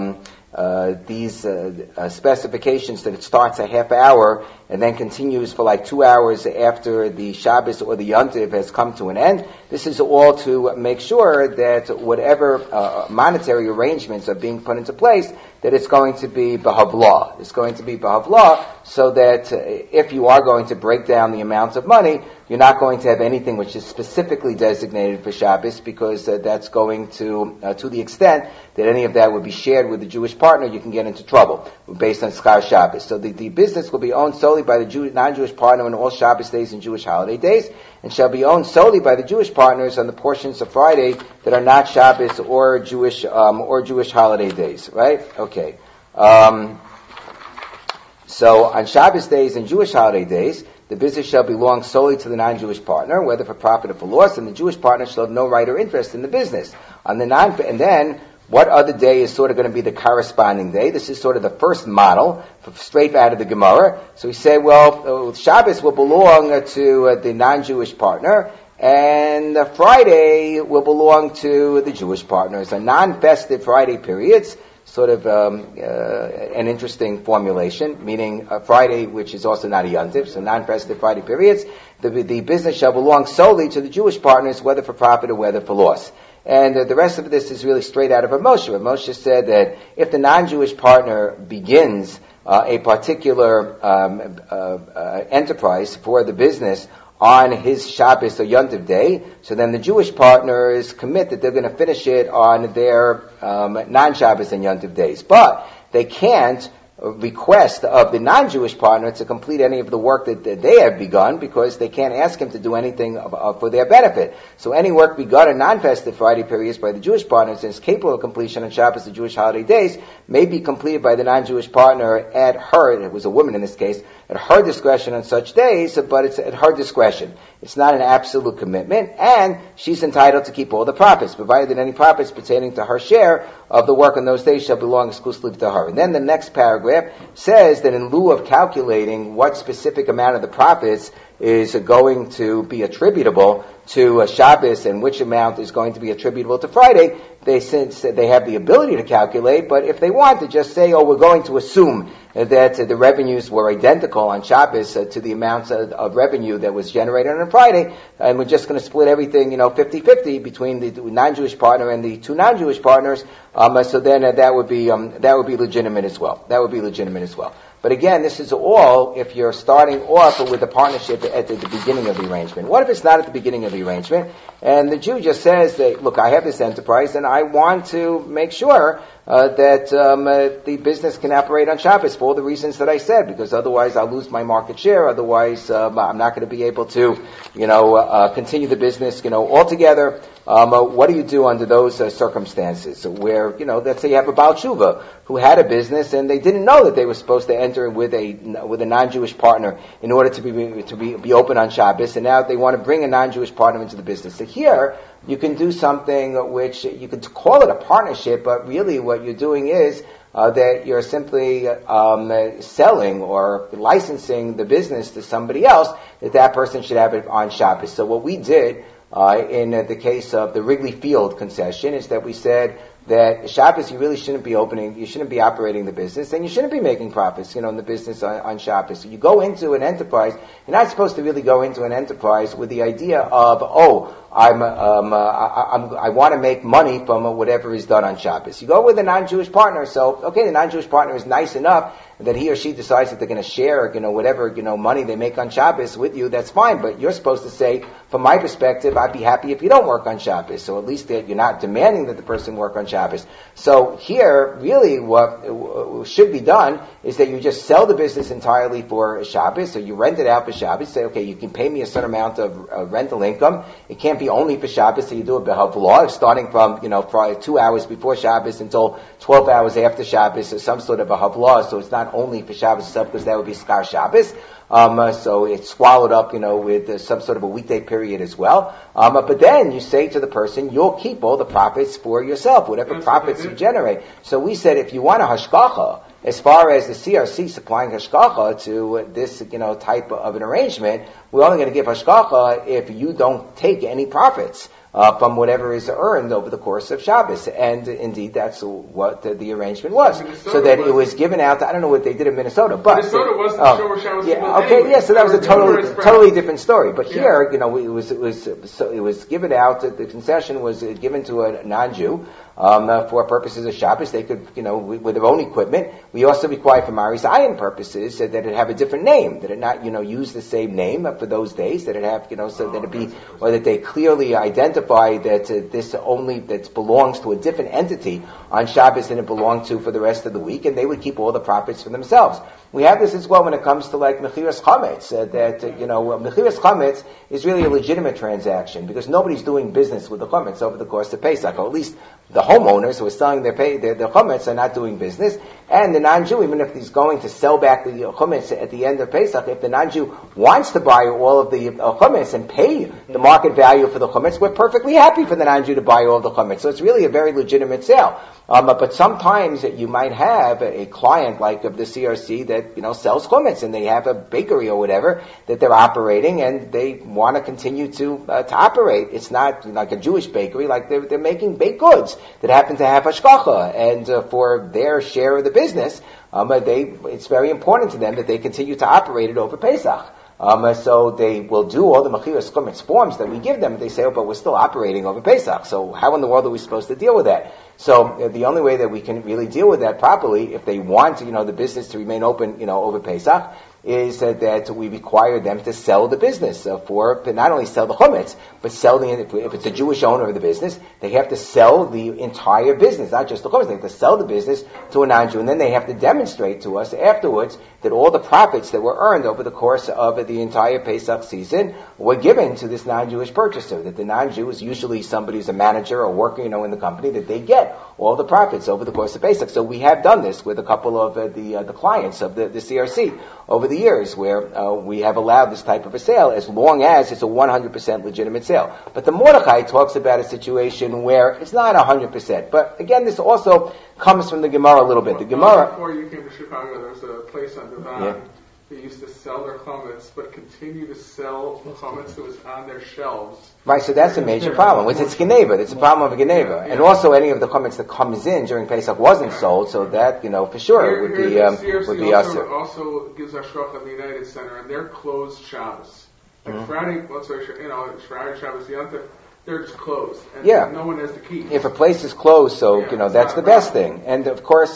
specifications that it starts a half hour and then continues for like 2 hours after the Shabbos or the Yontiv has come to an end? This is all to make sure that whatever monetary arrangements are being put into place, that it's going to be b'havla. It's going to be b'havla, so that if you are going to break down the amount of money, you're not going to have anything which is specifically designated for Shabbos, because that's going to the extent that any of that would be shared with the Jewish partner, you can get into trouble based on Schar Shabbos. So the business will be owned solely by the non-Jewish partner on all Shabbos days and Jewish holiday days, and shall be owned solely by the Jewish partners on the portions of Friday that are not Shabbos or Jewish holiday days. Right? Okay. So on Shabbos days and Jewish holiday days, the business shall belong solely to the non-Jewish partner, whether for profit or for loss, and the Jewish partner shall have no right or interest in the business. And then, what other day is sort of going to be the corresponding day? This is sort of the first model, straight out of the Gemara. So we say, well, Shabbos will belong to the non-Jewish partner, and Friday will belong to the Jewish partners. And non-festive Friday periods, sort of an interesting formulation, meaning Friday, which is also not a Yontiv, so non-festive Friday periods, the business shall belong solely to the Jewish partners, whether for profit or whether for loss. And the rest of this is really straight out of Moshe. Moshe said that if the non-Jewish partner begins a particular enterprise for the business on his Shabbos or Yontiv day, so then the Jewish partners commit that they're going to finish it on their non-Shabbos and Yontiv days. But they can't request of the non-Jewish partner to complete any of the work that they have begun, because they can't ask him to do anything for their benefit. So any work begun in non-festive Friday periods by the Jewish partners and is capable of completion on Shabbos or Jewish holiday days may be completed by the non-Jewish partner at her, it was a woman in this case, at her discretion on such days, but it's at her discretion. It's not an absolute commitment, and she's entitled to keep all the profits, provided that any profits pertaining to her share of the work on those days shall belong exclusively to her. And then the next paragraph says that in lieu of calculating what specific amount of the profits is going to be attributable to Shabbos and which amount is going to be attributable to Friday, since they have the ability to calculate, but if they want to just say, we're going to assume that the revenues were identical on Shabbos to the amounts of revenue that was generated on Friday, and we're just going to split everything, 50-50 between the non-Jewish partner and the 2 non-Jewish partners, so then that would be legitimate as well. That would be legitimate as well. But again, this is all if you're starting off with a partnership at the beginning of the arrangement. What if it's not at the beginning of the arrangement, and the Jew just says that, look, I have this enterprise and I want to make sure that the business can operate on Shabbos for all the reasons that I said, because otherwise I'll lose my market share, otherwise I'm not going to be able to, continue the business, altogether. What do you do under those circumstances where, let's say you have a Baal Tshuva who had a business and they didn't know that they were supposed to enter with a non-Jewish partner in order to be open on Shabbos, and now they want to bring a non-Jewish partner into the business. So here, you can do something which you could call it a partnership, but really what you're doing is that you're simply selling or licensing the business to somebody else, that person should have it on Shabbos. So what we did in the case of the Wrigley Field concession is that we said that Shabbos you really shouldn't be opening, you shouldn't be operating the business, and you shouldn't be making profits, in the business on Shabbos. So you go into an enterprise, you're not supposed to really go into an enterprise with the idea of, I want to make money from whatever is done on Shabbos. You go with a non-Jewish partner, so, okay, the non-Jewish partner is nice enough that he or she decides that they're going to share, whatever, money they make on Shabbos with you, that's fine, but you're supposed to say, from my perspective, I'd be happy if you don't work on Shabbos. So at least that you're not demanding that the person work on Shabbos. So here, really what should be done is that you just sell the business entirely for Shabbos, so you rent it out for Shabbos, say, okay, you can pay me a certain amount of rental income. It can't be only for Shabbos, so you do a behavlah, starting from, probably 2 hours before Shabbos until 12 hours after Shabbos, or some sort of a havlah, so it's not only for Shabbos itself, because that would be Skar Shabbos. So it's swallowed up, with some sort of a weekday period as well. But then you say to the person, you'll keep all the profits for yourself, whatever profits you generate. So we said, if you want a hashgacha, as far as the CRC supplying hashgacha to this, type of an arrangement, we're only going to give hashgacha if you don't take any profits from whatever is earned over the course of Shabbos. And indeed, that's what the arrangement was. So that it was given out, I don't know what they did in Minnesota, but... Minnesota wasn't the show where Shabbos anyway. So that was a totally different story. But here, it was given out, the concession was given to a non-Jew, for purposes of Shabbos. They could, with their own equipment. We also require for Maris Ayin purposes that it have a different name, that it not, use the same name for those days, that it have, so that it be, or that they clearly identify that this only, that belongs to a different entity on Shabbos than it belonged to for the rest of the week, and they would keep all the profits for themselves. We have this as well when it comes to like Mechiras Chametz, Mechiras Chametz is really a legitimate transaction because nobody's doing business with the Chametz over the course of Pesach, or at least the homeowners who are selling their Chametz are not doing business, and the non-Jew, even if he's going to sell back the Chametz at the end of Pesach, if the non-Jew wants to buy all of the Chametz and pay the market value for the Chametz, we're perfectly happy for the non-Jew to buy all of the Chametz. So it's really a very legitimate sale. But sometimes you might have a client like of the CRC that, sells Chametz, and they have a bakery or whatever that they're operating, and they want to continue to operate. It's not like a Jewish bakery, like they're making baked goods that happen to have hashgacha, and for their share of the business, it's very important to them that they continue to operate it over Pesach. So they will do all the Mechiras Chametz forms that we give them. They say, but we're still operating over Pesach. So how in the world are we supposed to deal with that? So the only way that we can really deal with that properly, if they want, the business to remain open, over Pesach, is that we require them to sell the business to not only sell the chametz, but sell if it's a Jewish owner of the business, they have to sell the entire business, not just the chametz. They have to sell the business to a non-Jew, and then they have to demonstrate to us afterwards that all the profits that were earned over the course of the entire Pesach season were given to this non-Jewish purchaser. That the non-Jew is usually somebody who's a manager or working, in the company, that they get all the profits over the course of Pesach. So we have done this with a couple of the clients of the CRC over the years, where we have allowed this type of a sale as long as it's a 100% legitimate sale. But the Mordechai talks about a situation where it's not 100%. But again, this also comes from the Gemara a little bit. The Gemara. Before you came to Chicago, there was a place on Devon. They used to sell their chametz, but continue to sell chametz that was on their shelves. Right, so that's a major problem. It's Geneva. It's a problem of a Geneva. And also any of the chametz that comes in during Pesach wasn't sold, so that, for sure would be usher. Also gives hashgacha at the United Center, and they're closed Shabbos. Like Friday, Friday, Shabbos, Yontif, they're just closed. And no one has the key. If a place is closed, so, that's the best thing. And of course,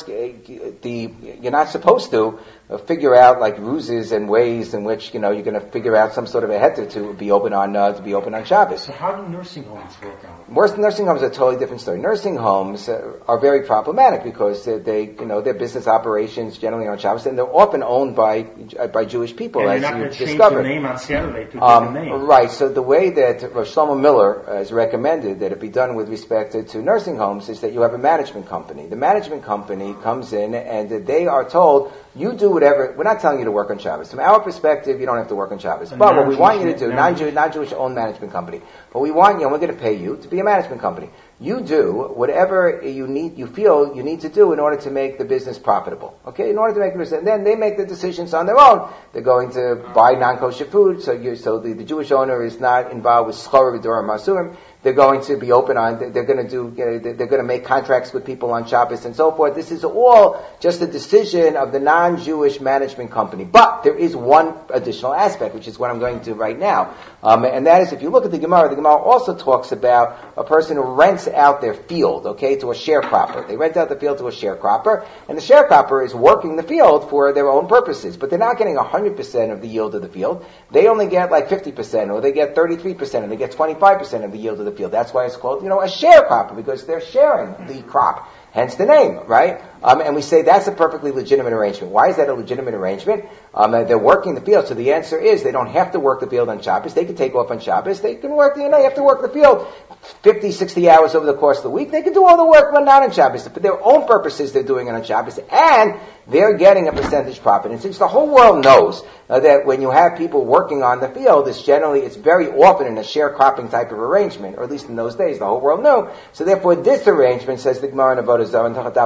you're not supposed to figure out like ruses and ways in which, you're going to figure out some sort of a heter to be open on Shabbos. So how do nursing homes work out? Nursing homes are a totally different story. Nursing homes are very problematic because they, their business operations generally on Shabbos, and they're often owned by Jewish people, and as you're not you going to discovered. Change the name on Saturday to a different name. Right. So the way that Rosh Shlomo Miller has recommended that it be done with respect to nursing homes is that you have a management company. The management company comes in and they are told, you do whatever. We're not telling you to work on Shabbos. From our perspective, you don't have to work on Shabbos. But what we want you to do, non-Jewish owned management company. But we want we're going to pay you to be a management company. You do whatever you feel you need to do in order to make the business profitable. Okay? In order to make the business, and then they make the decisions on their own. They're going to buy non-kosher food, so the Jewish owner is not involved with schor v'dorim masurim. They're going to be open on. They're going to do. They're going to make contracts with people on Shabbos and so forth. This is all just a decision of the non-Jewish management company. But there is one additional aspect, which is what I'm going to right now, and that is if you look at the Gemara also talks about a person who rents out their field, to a sharecropper. They rent out the field to a sharecropper, and the sharecropper is working the field for their own purposes, but they're not getting 100% of the yield of the field. They only get like 50%, or they get 33%, or they get 25% of the yield of the field. That's why it's called, a sharecropper, because they're sharing the crop. Hence the name, right? And we say that's a perfectly legitimate arrangement. Why is that a legitimate arrangement? They're working the field, so the answer is they don't have to work the field on Shabbos. They can take off on Shabbos. They can work, you have to work the field 50, 60 hours over the course of the week. They can do all the work, but not on Shabbos. For their own purposes, they're doing it on Shabbos, and they're getting a percentage profit. And since the whole world knows that when you have people working on the field, it's very often in a sharecropping type of arrangement, or at least in those days, the whole world knew. So therefore, this arrangement, says the Gemara in Avodah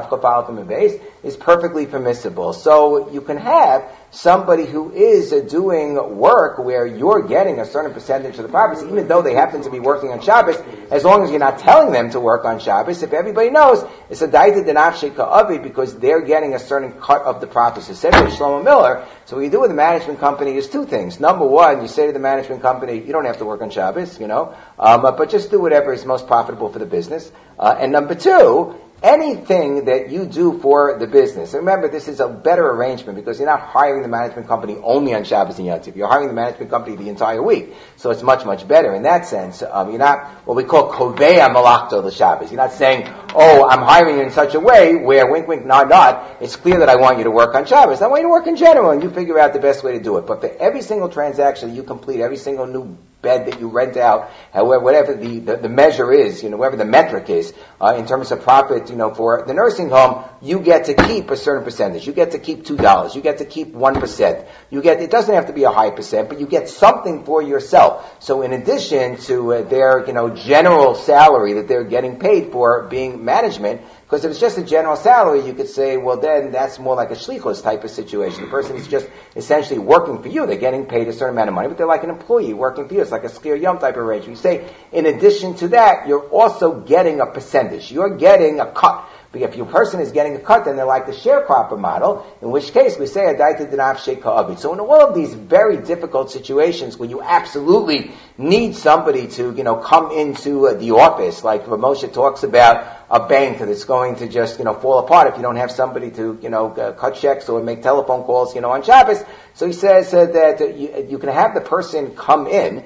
Zarah, is perfectly permissible. So you can have somebody who is doing work where you're getting a certain percentage of the profits, even though they happen to be working on Shabbos, as long as you're not telling them to work on Shabbos. If everybody knows, it's a daita denafshe ka'avi, because they're getting a certain cut of the profits. It said to Shlomo Miller, so what you do with the management company is two things. Number one, you say to the management company, you don't have to work on Shabbos, but just do whatever is most profitable for the business. And number two, anything that you do for the business. And remember, this is a better arrangement because you're not hiring the management company only on Shabbos and Yom Tov. You're hiring the management company the entire week. So it's much, much better in that sense. You're not what we call koveya malachto the Shabbos. You're not saying, I'm hiring you in such a way where wink, wink, nod, nod. It's clear that I want you to work on Shabbos. I want you to work in general, and you figure out the best way to do it. But for every single transaction that you complete, every single new bed that you rent out, however, whatever the measure is, whatever the metric is, in terms of profit, for the nursing home, you get to keep a certain percentage. You get to keep $2. You get to keep 1%. It doesn't have to be a high percent, but you get something for yourself. So in addition to their, general salary that they're getting paid for being management, because if it's just a general salary, you could say, well, then that's more like a shlichus type of situation. The person is just essentially working for you. They're getting paid a certain amount of money, but they're like an employee working for you. It's like a skir yom type of arrangement. You say, in addition to that, you're also getting a percentage. You're getting a cut. But if your person is getting a cut, then they're like the sharecropper model, in which case we say, adaita denafshe ka'avi. So in all of these very difficult situations where you absolutely need somebody to, come into the office, like Moshe talks about a bank that's going to just, fall apart if you don't have somebody to, cut checks or make telephone calls, on Shabbos. So he says that you can have the person come in.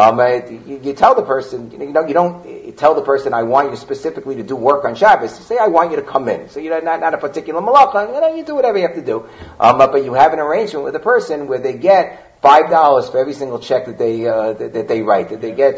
You tell the person, you don't tell the person, I want you specifically to do work on Shabbos. You say, I want you to come in. So you're not a particular malacha, you do whatever you have to do. But you have an arrangement with the person where they get $5 for every single check that they write. That they get,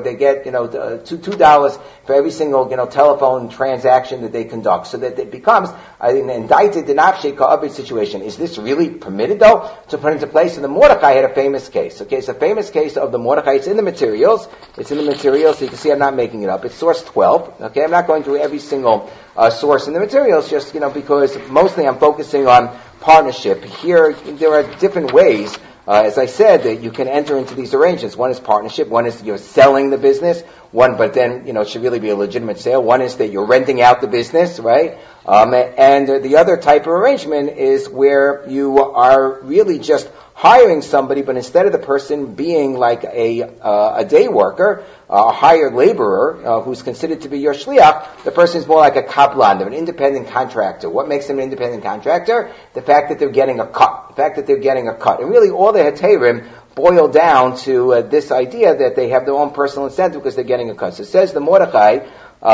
$2 for every single, telephone transaction that they conduct. So that it becomes an indicted denafshe ka'avi situation. Is this really permitted though to put into place? And the Mordechai had a famous case. Okay, it's a famous case of the Mordechai. It's in the materials. So you can see I'm not making it up. It's source 12. Okay, I'm not going through every single source in the materials, just because mostly I'm focusing on partnership. Here, there are different ways. As I said, that you can enter into these arrangements. One is partnership. One is you're selling the business. But then, it should really be a legitimate sale. One is that you're renting out the business, right? And the other type of arrangement is where you are really just hiring somebody, but instead of the person being like a day worker, a hired laborer who's considered to be your shliach, the person is more like a kaplan, an independent contractor. What makes them an independent contractor? The fact that they're getting a cut. And really all the heterim boil down to this idea that they have their own personal incentive because they're getting a cut. So it says the Mordechai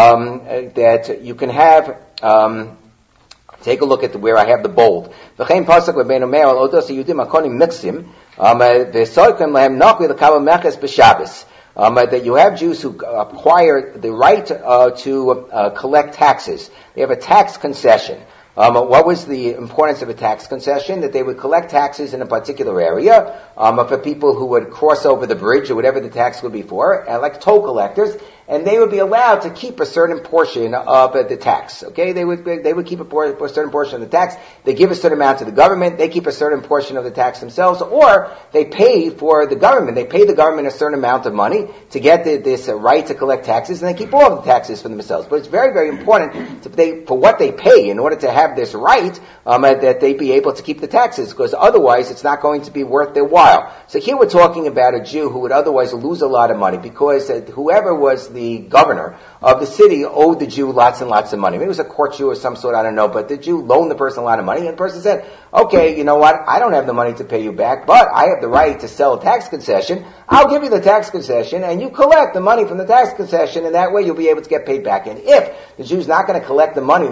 that you can have. Take a look at where I have the bold. V'chein pasuk v'beinu me'al odos yudim akonim mixim v'soikim lehem nachli l'kabel meches b'Shabbos. That you have Jews who acquire the right to collect taxes. They have a tax concession. What was the importance of a tax concession? That they would collect taxes in a particular area for people who would cross over the bridge or whatever the tax would be for, like toll collectors, and they would be allowed to keep a certain portion of the tax. Okay, they would keep a certain portion of the tax. They give a certain amount to the government. They keep a certain portion of the tax themselves, or they pay for the government. They pay the government a certain amount of money to get this right to collect taxes, and they keep all of the taxes for themselves. But it's very, very important for what they pay in order to have this right that they be able to keep the taxes, because otherwise it's not going to be worth their while. So here we're talking about a Jew who would otherwise lose a lot of money because whoever was the the governor of the city owed the Jew lots and lots of money. Maybe it was a court Jew of some sort, I don't know, but the Jew loaned the person a lot of money, and the person said, okay, you know what, I don't have the money to pay you back, but I have the right to sell a tax concession. I'll give you the tax concession, and you collect the money from the tax concession, and that way you'll be able to get paid back. And if the Jew's not going to collect the money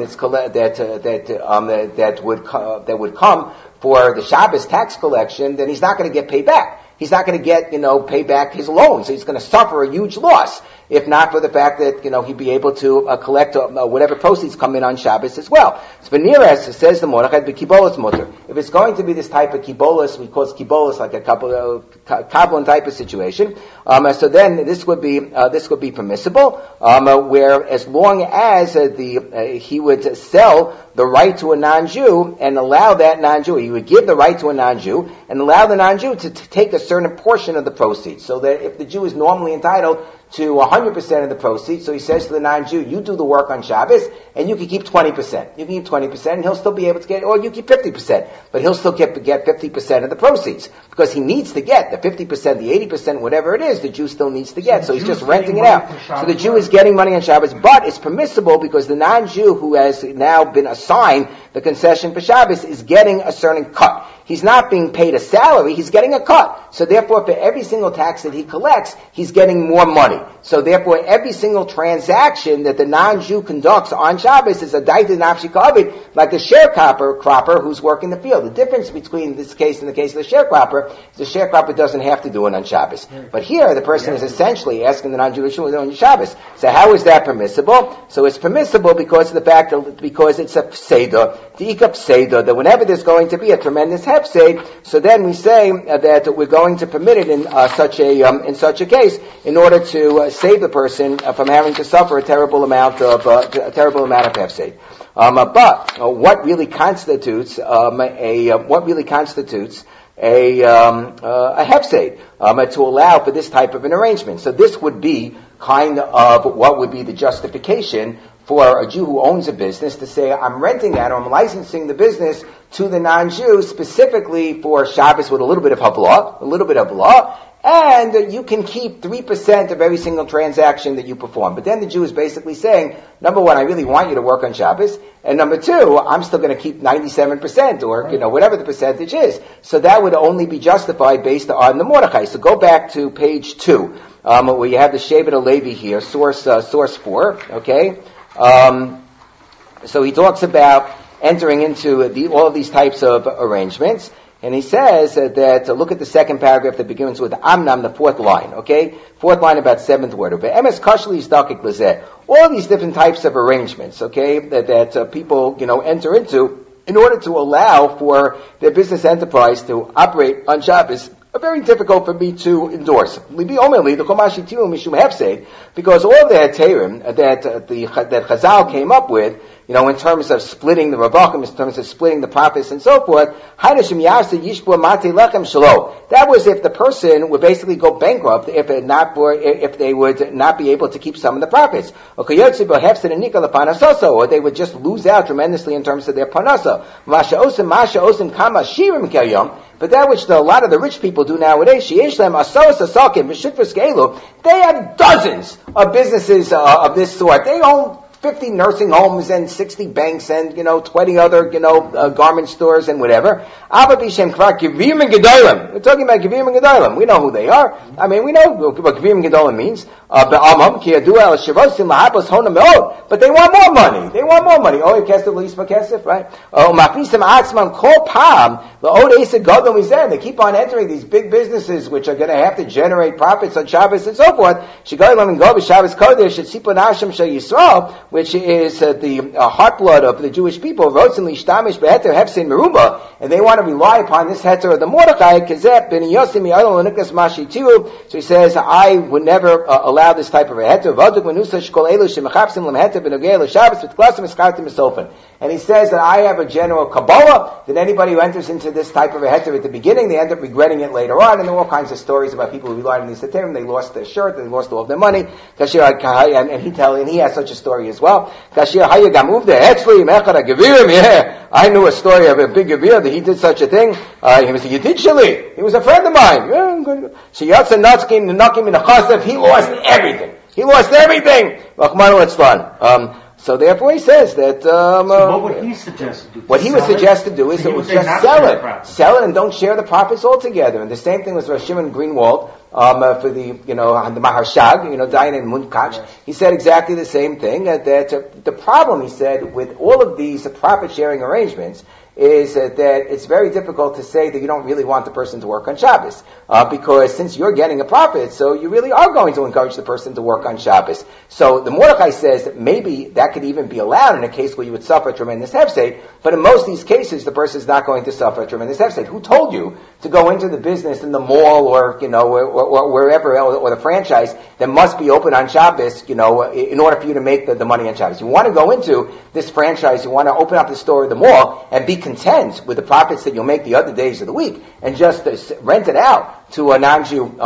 that would come for the Shabbos tax collection, then he's not going to get paid back. He's not going to get, pay back his loan. So he's going to suffer a huge loss, if not for the fact that, he'd be able to collect whatever proceeds come in on Shabbos as well. So Veneres says the Mordechai, the Kibolos mutter. If it's going to be this type of Kibolos, we call it Kibolos, like a Kabbalah type of situation, so then this would be permissible, where as long as he would sell the right to a non-Jew and allow that non-Jew, he would give the right to a non-Jew and allow the non-Jew to take a certain portion of the proceeds, so that if the Jew is normally entitled to 100% of the proceeds, so he says to the non-Jew, you do the work on Shabbos, and you can keep 20%. You can keep 20%, and he'll still be able to get, or you keep 50%, but he'll still get 50% of the proceeds, because he needs to get the 50%, the 80%, whatever it is, the Jew still needs to get, so he's just renting it out. So the Jew is getting money on Shabbos, but it's permissible because the non-Jew who has now been assigned the concession for Shabbos is getting a certain cut. He's not being paid a salary, he's getting a cut. So therefore, for every single tax that he collects, he's getting more money. So therefore, every single transaction that the non-Jew conducts on Shabbos is a daita nafshi kavod, like the sharecropper who's working the field. The difference between this case and the case of the sharecropper is the sharecropper doesn't have to do it on Shabbos. But here, the person is essentially asking the non-Jewish to do it on Shabbos. So how is that permissible? So it's permissible because of the fact that, because it's a pseudo, T'ika pseudo, that whenever there's going to be a tremendous hefsed, so then we say that we're going to permit it in such a case in order to save the person from having to suffer a terrible amount of hefsed. But what really constitutes a hefsed to allow for this type of an arrangement? So this would be kind of what would be the justification for a Jew who owns a business to say, I'm renting that, or I'm licensing the business to the non-Jew specifically for Shabbos with a little bit of Havlah, and you can keep 3% of every single transaction that you perform. But then the Jew is basically saying, number one, I really want you to work on Shabbos, and number two, I'm still going to keep 97%, or, whatever the percentage is. So that would only be justified based on the Mordechai. So go back to page 2, where you have the Shevet HaLevi here, source 4, okay? So he talks about entering into all of these types of arrangements, and he says that look at the second paragraph that begins with Amnam, the fourth line, okay? Fourth line about seventh word. All these different types of arrangements, okay, that people, enter into in order to allow for their business enterprise to operate on Shabbos, are very difficult for me to endorse. Because all of the heterim that Chazal came up with, in terms of splitting the ravachim, in terms of splitting the profits and so forth, that was if the person would basically go bankrupt if they would not be able to keep some of the profits. Or they would just lose out tremendously in terms of their panasa. But that which a lot of the rich people do nowadays, they have dozens of businesses of this sort. They own 50 nursing homes and 60 banks and, 20 other, garment stores and whatever. We're talking about Gevim and Gedolim. We know who they are. I mean, we know what Gevim and Gedolim means. But they want more money. Oh, right? They keep on entering these big businesses which are going to have to generate profits on Shabbos and so forth. Which is the heartblood of the Jewish people, and they want to rely upon this heter of the Mordechai. So he says, I would never allow this type of a heter. And he says that I have a general Kabbalah, that anybody who enters into this type of a heter at the beginning, they end up regretting it later on, and there are all kinds of stories about people who relied on these heterim, they lost their shirt, they lost all of their money, and he has such a story as well. I knew a story of a big Gevir that he did such a thing. He was a Yedid Shali. He was a friend of mine. He lost everything. He lost everything. So therefore he says that... what would he suggest to do? What he would suggest to do is just sell it and don't share the profits altogether. And the same thing was Rav Shimon Greenwald for the Maharshag, dying in Munkach. He said exactly the same thing. That the problem, he said, with all of these profit sharing arrangements is that it's very difficult to say that you don't really want the person to work on Shabbos. Because since you're getting a profit, so you really are going to encourage the person to work on Shabbos. So the Mordechai says that maybe that could even be allowed in a case where you would suffer a tremendous hefsed, but in most of these cases, the person is not going to suffer a tremendous hefsed. Who told you to go into the business in the mall or wherever, or the franchise that must be open on Shabbos, in order for you to make the money on Shabbos? You want to go into this franchise, you want to open up the store at the mall and be content with the profits that you'll make the other days of the week and just rent it out to a non-Jew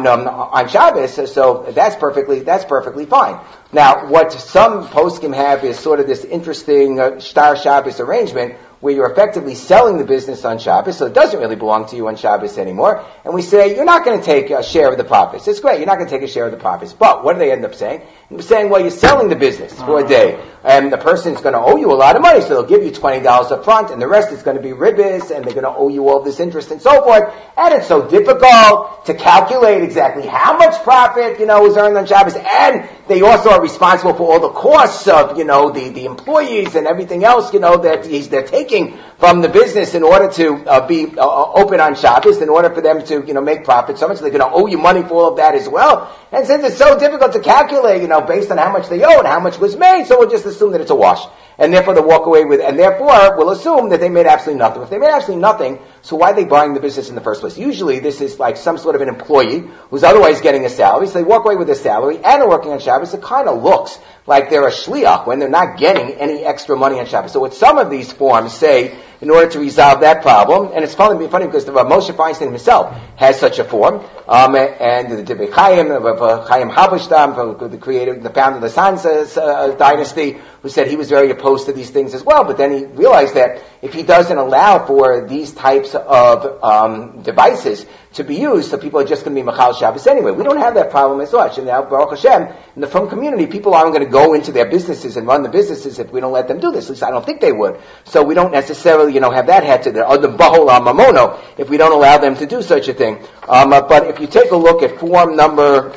on Shabbos. So that's perfectly fine. Now, what some poskim have is sort of this interesting Shtar Shabbos arrangement where you're effectively selling the business on Shabbos, so it doesn't really belong to you on Shabbos anymore. And we say, you're not going to take a share of the profits. It's great, you're not going to take a share of the profits. But what do they end up saying? They're saying, well, you're selling the business for a day, and the person's going to owe you a lot of money, so they'll give you $20 up front, and the rest is going to be ribbis, and they're going to owe you all this interest and so forth. And it's so difficult to calculate exactly how much profit, is earned on Shabbos, and they also are responsible for all the costs of, the employees and everything else, that they're taking from the business in order to be open on Shabbos, in order for them to, make profit so much, they're going to owe you money for all of that as well. And since it's so difficult to calculate, based on how much they owe and how much was made, so we'll just assume that it's a wash. And therefore they'll walk away with, and therefore we'll assume that they made absolutely nothing. If they made absolutely nothing, so why are they buying the business in the first place? Usually this is like some sort of an employee who's otherwise getting a salary, so they walk away with a salary and are working on Shabbos. It kind of looks like they're a shliach when they're not getting any extra money on Shabbos. So what some of these forms say in order to resolve that problem, and it's funny because the Rav Moshe Feinstein himself has such a form, and the Divrei Chaim, Chaim Halberstam, the creator, the founder of the Sansa dynasty, who said he was very opposed to these things as well, but then he realized that if he doesn't allow for these types of devices to be used, so people are just going to be Machal Shabbos anyway. We don't have that problem as much. And now, Baruch Hashem, in the Frum community, people aren't going to go into their businesses and run the businesses if we don't let them do this. At least I don't think they would. So we don't necessarily, have that head to the Bahol Mamono if we don't allow them to do such a thing. But if you take a look at form number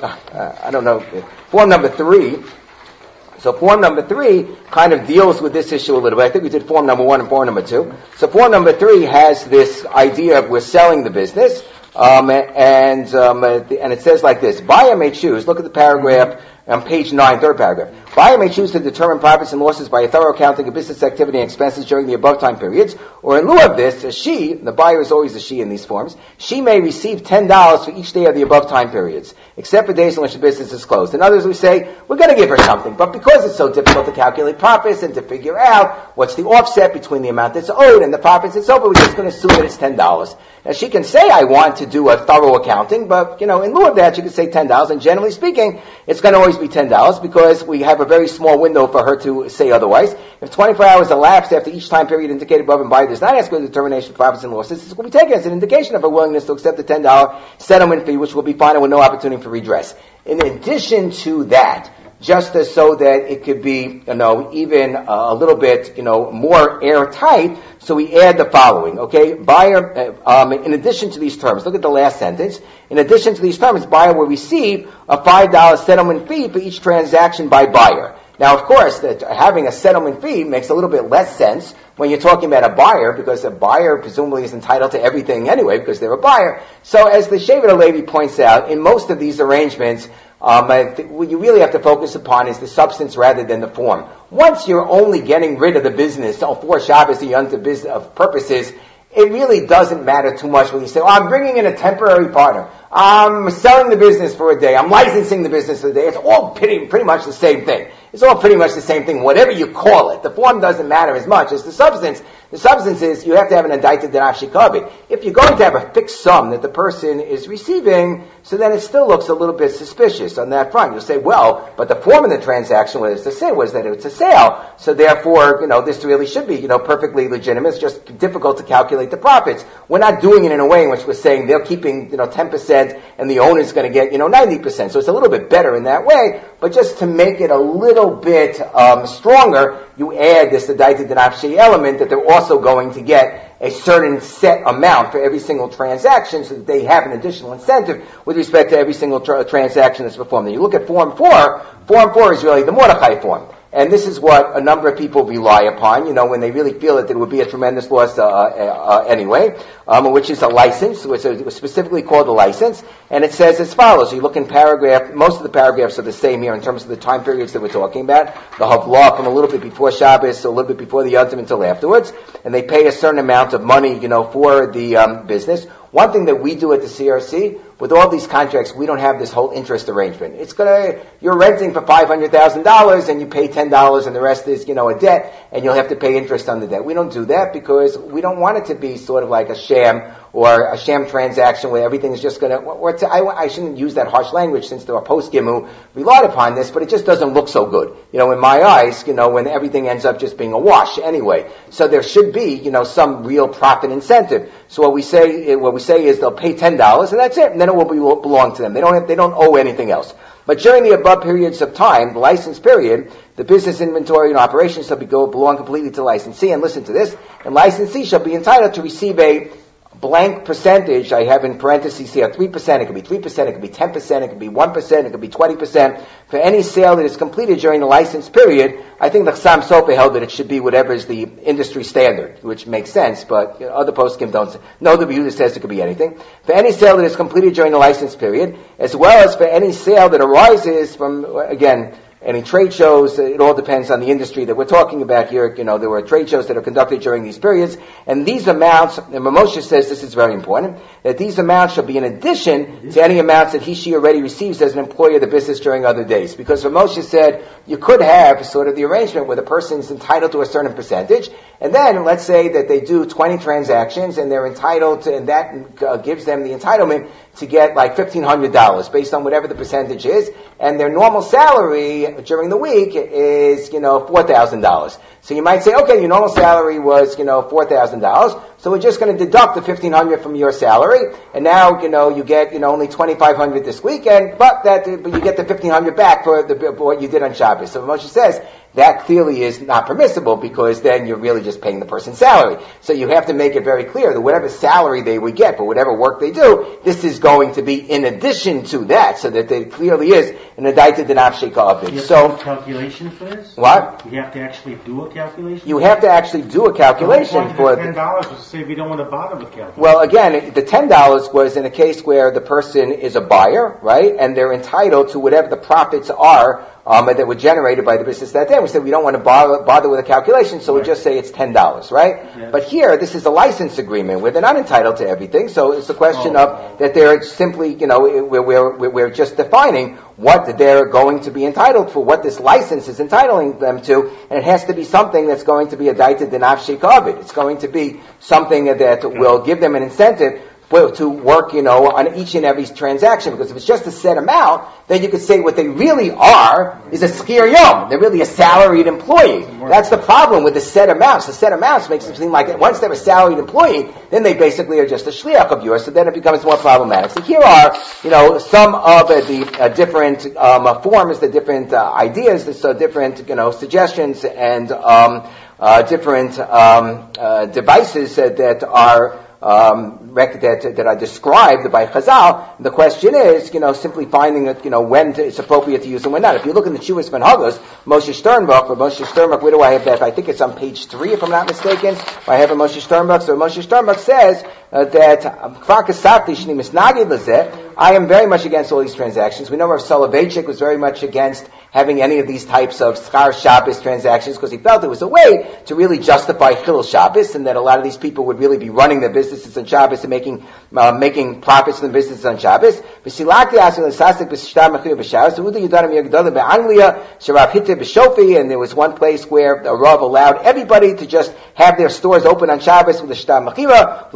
3, so form number 3 kind of deals with this issue a little bit. I think we did form number 1 and form number 2. So form number 3 has this idea of we're selling the business, and it says like this: buyer may choose. Look at the paragraph on page 9, third paragraph. Buyer may choose to determine profits and losses by a thorough accounting of business activity and expenses during the above time periods, or in lieu of this, the buyer is always a she in these forms, she may receive $10 for each day of the above time periods, except for days in which the business is closed. In others, we say, we're going to give her something, but because it's so difficult to calculate profits and to figure out what's the offset between the amount that's owed and the profits and so forth, we're just going to assume that it's $10. Now, she can say, I want to do a thorough accounting, but, in lieu of that, she can say $10, and generally speaking, it's going to always be $10 because we have a very small window for her to say otherwise. If 24 hours elapsed after each time period indicated above and buyer does not ask for the determination of profits and losses, this will be taken as an indication of her willingness to accept the $10 settlement fee, which will be final with no opportunity for redress. In addition to that, just as so that it could be, even a little bit, more airtight, so we add the following, okay? Buyer, in addition to these terms, look at the last sentence. In addition to these terms, buyer will receive a $5 settlement fee for each transaction by buyer. Now, of course, having a settlement fee makes a little bit less sense when you're talking about a buyer, because a buyer presumably is entitled to everything anyway, because they're a buyer. So, as the Shevet HaLevi points out, in most of these arrangements, what you really have to focus upon is the substance rather than the form. Once you're only getting rid of the business for Shabbos and Yom Tov purposes, it really doesn't matter too much when you say, I'm bringing in a temporary partner. I'm selling the business for a day. I'm licensing the business for a day. It's all pretty much the same thing. It's all pretty much the same thing, whatever you call it. The form doesn't matter as much as the substance. The substance is you have to have an indicted denafshi kavod. If you're going to have a fixed sum that the person is receiving, so then it still looks a little bit suspicious on that front. You'll say, well, but the form of the transaction was that it's a sale, so therefore, this really should be, perfectly legitimate. It's just difficult to calculate the profits. We're not doing it in a way in which we're saying they're keeping, 10% and the owner's going to get, 90%. So it's a little bit better in that way, but just to make it a little bit stronger, you add this indicted denafshi element that they're also going to get a certain set amount for every single transaction so that they have an additional incentive with respect to every single transaction that's performed. Then you look at Form 4, Form 4 is really the Mordechai form. And this is what a number of people rely upon, when they really feel that there would be a tremendous loss anyway, which is a license, which is specifically called a license. And it says as follows. You look in paragraph, most of the paragraphs are the same here in terms of the time periods that we're talking about. The Havlah from a little bit before Shabbos, a little bit before the Yom Tov until afterwards. And they pay a certain amount of money, for the business. One thing that we do at the CRC, with all these contracts, we don't have this whole interest arrangement. You're renting for $500,000 and you pay $10 and the rest is, a debt and you'll have to pay interest on the debt. We don't do that because we don't want it to be sort of like a sham or a sham transaction where everything is just I shouldn't use that harsh language since there are poskim who relied upon this, but it just doesn't look so good. In my eyes, when everything ends up just being a wash anyway. So there should be, some real profit incentive. So what we say is they'll pay $10 and that's it, and then it will belong to them. They don't owe anything else. But during the above periods of time, the license period, the business inventory and operations shall belong completely to the licensee. And listen to this, and licensee shall be entitled to receive a blank percentage. I have in parentheses here 3%, it could be 3%, it could be 10%, it could be 1%, it could be 20% for any sale that is completed during the license period. I think the Chassam Sofer held that it should be whatever is the industry standard, which makes sense, but other poskim don't. No, the Yehuda says it could be anything. For any sale that is completed during the license period, as well as for any sale that arises from, again, any trade shows. It all depends on the industry that we're talking about here. There were trade shows that are conducted during these periods. And these amounts, and Moshe says this is very important, that these amounts shall be in addition to any amounts that she already receives as an employee of the business during other days. Because Moshe said you could have sort of the arrangement where the person is entitled to a certain percentage, and then let's say that they do 20 transactions and they're entitled to, and that gives them the entitlement to get like $1,500 based on whatever the percentage is, and their normal salary during the week is, $4,000. So you might say, okay, your normal salary was, $4,000, so we're just going to deduct the $1,500 from your salary, and now, you get, only $2,500 this weekend, but you get the $1,500 back for what you did on Shabbos. So Moshe says, that clearly is not permissible because then you're really just paying the person's salary. So you have to make it very clear that whatever salary they would get for whatever work they do, this is going to be in addition to that, so that there clearly is an indicted denafshi kavod. You have to do a calculation for this? What? You have to actually do a calculation? You have to actually do a calculation for the $10 was to say we don't want to bother with calculation. Well, again, the $10 was in a case where the person is a buyer, right, and they're entitled to whatever the profits are that were generated by the business that day. We said we don't want to bother with a calculation, so we just say it's $10, right? Yeah. But here, this is a license agreement where they're not entitled to everything, so it's a question of that they're simply, we're just defining what they're going to be entitled for, what this license is entitling them to, and it has to be something that's going to be a indicted denafshi kavod. It's going to be something that will give them an incentive to work, on each and every transaction, because if it's just a set amount, then you could say what they really are is a schir yom. They're really a salaried employee. That's the problem with the set amounts. The set amounts makes it seem like once they're a salaried employee, then they basically are just a shliach of yours, so then it becomes more problematic. So here are, some of the different forms, the different ideas, the different, suggestions and different devices that are that are described by Chazal. The question is, simply finding when it's appropriate to use and when not. If you look in the Chuvas Menhagos, Moshe Sternbuch, where do I have that? I think it's on page 3, if I'm not mistaken. I have a Moshe Sternbuch. So Moshe Sternbuch says that I am very much against all these transactions. We know Rav Soloveitchik was very much against having any of these types of Schar Shabbos transactions because he felt it was a way to really justify Chilul Shabbos, and that a lot of these people would really be running their businesses on Shabbos Shabbos and making profits from the business on Shabbos. And there was one place where the Rav allowed everybody to just have their stores open on Shabbos with the shtar mechira.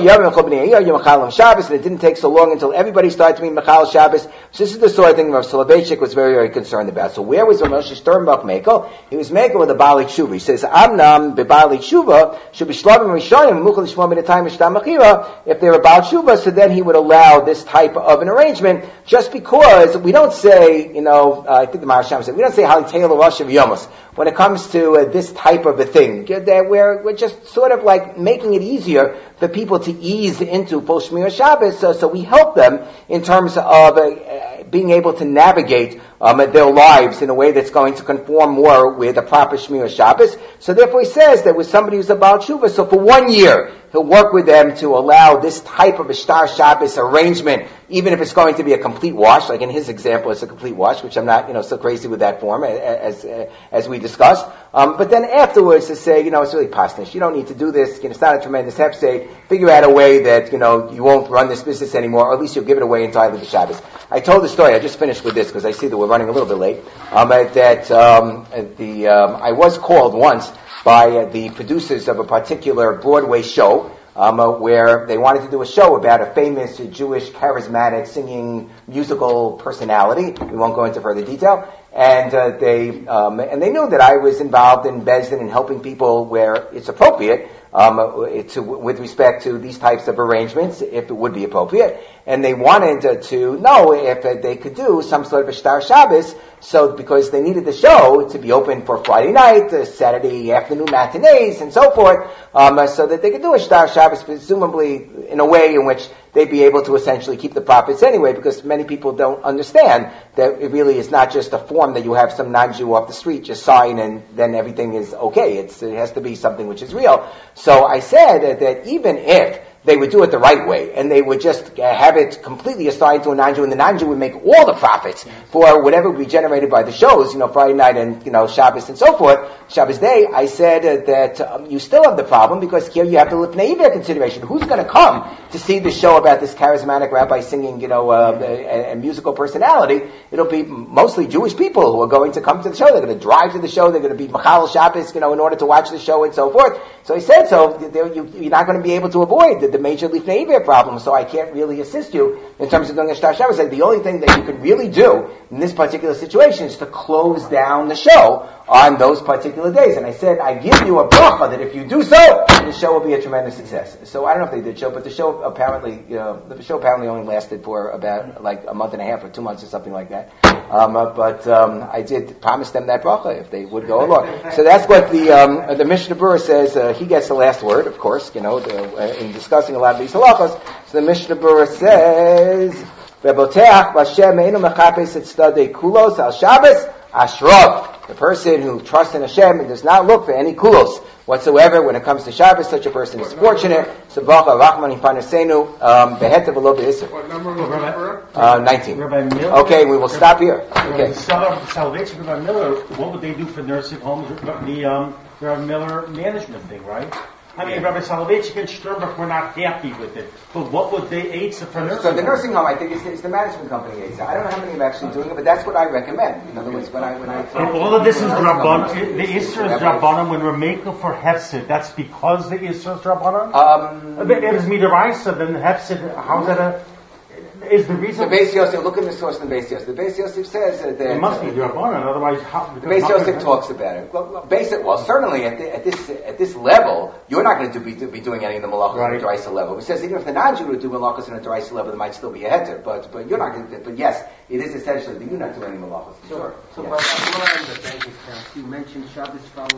And it didn't take so long until everybody started to be mechal Shabbos. So this is the sort of thing Rav Soloveitchik was very, very concerned about. So where was Rav Moshe Sternbach Mekel? He was Mekel with the Baalei Tshuva. He says, Amnam beBaalei Tshuva should be shlavim rishonim muchal lishmor min time shtar mechira. If they were Baal Tshuva, so then he would allow this type of an arrangement, just because we don't say, I think the Maharsham said, we don't say Halitayel Rosh Yomos when it comes to this type of a thing. That we're just sort of like making it easier for people to ease into post Shmir Shabbos, so we help them in terms of being able to navigate their lives in a way that's going to conform more with a proper Shmir Shabbos. So therefore he says that with somebody who's a Baal Tshuva, so for 1 year, he'll work with them to allow this type of a Shtar Shabbos arrangement, even if it's going to be a complete wash, like in his example, it's a complete wash, which I'm not, so crazy with that form, as we discussed. But then afterwards to say, it's really pasnish. You don't need to do this. It's not a tremendous hefsed. Figure out a way that, you won't run this business anymore, or at least you'll give it away entirely to Shabbos. I told the story, I just finished with this because I see that we're running a little bit late, I was called once by the producers of a particular Broadway show, where they wanted to do a show about a famous Jewish charismatic singing musical personality. We won't go into further detail. And they knew that I was involved in Beis Din and helping people where it's appropriate, with respect to these types of arrangements, if it would be appropriate. And they wanted to know if they could do some sort of a Shtar Shabbos, so because they needed the show to be open for Friday night, Saturday afternoon matinees, and so forth, so that they could do a Shtar Shabbos, presumably in a way in which they'd be able to essentially keep the profits anyway, because many people don't understand that it really is not just a form that you have some non-Jew off the street just sign and then everything is okay. It has to be something which is real. So I said that even if they would do it the right way, and they would just have it completely assigned to a non-Jew, and the non-Jew would make all the profits for whatever would be generated by the shows, Friday night and, Shabbos and so forth, Shabbos day. I said that you still have the problem, because here you have the Lifnei Iver consideration. Who's going to come to see the show about this charismatic rabbi singing, a musical personality? It'll be mostly Jewish people who are going to come to the show. They're going to drive to the show. They're going to be Machal Shabbos, in order to watch the show and so forth. So I said, you're not going to be able to avoid the major Lifnei Iver problem, so I can't really assist you in terms of doing a Shtar Shabbos. The only thing that you can really do in this particular situation is to close down the show on those particular days. And I said, I give you a bracha that if you do so, the show will be a tremendous success. So I don't know if they did show, but the show apparently only lasted for about like a month and a half or 2 months or something like that. But I did promise them that bracha if they would go along. So that's what the Mishnah Berurah says. He gets the last word, of course, in discussing a lot of these halachas. So the Mishnah Berurah says, "V'boteach b'Hashem einu mechapes et stadei kulos al Shabbos ashrov." The person who trusts in Hashem and does not look for any kulos whatsoever when it comes to Shabbos, such a person is fortunate. So Bacha Rachman Ifanasenu Behetav Lo Be'Isr. What number was Rabbi 19. Rabbi Miller, Okay, we will stop here. Okay. Salvation, Rabbi Miller, what would they do for nursing homes? The Rabbi Miller management thing, right? I mean, Rabbi Soloveitchik and Sternbach were not happy with it. But what would they aid for nursing So the nursing home, I think, is the management company aids. I don't know how many are actually doing it, but that's what I recommend. In other words, when I and all of this is Rabbanan. The Isser is Rabbanan when we're making for Hefsid. That's because the Isser is Rabbanan? It is Midaraisa, then Hefsid, how's that is the reason? The Beis Yosef, look in the source in the Beis Yosef. The Beis Yosef says that it must be Rabbanan, otherwise how? The Beis Yosef talks about it. Well, certainly at this level, you're not going to be doing any of the malachos on a D'oraisa level. It says even if the non-Jew would do malachos on a D'oraisa level, there might still be a heter. But you're not going to. But yes, it is essentially that you're not doing any malachos. So, Sure. So yes. by the bank account, you mentioned Shabbos followed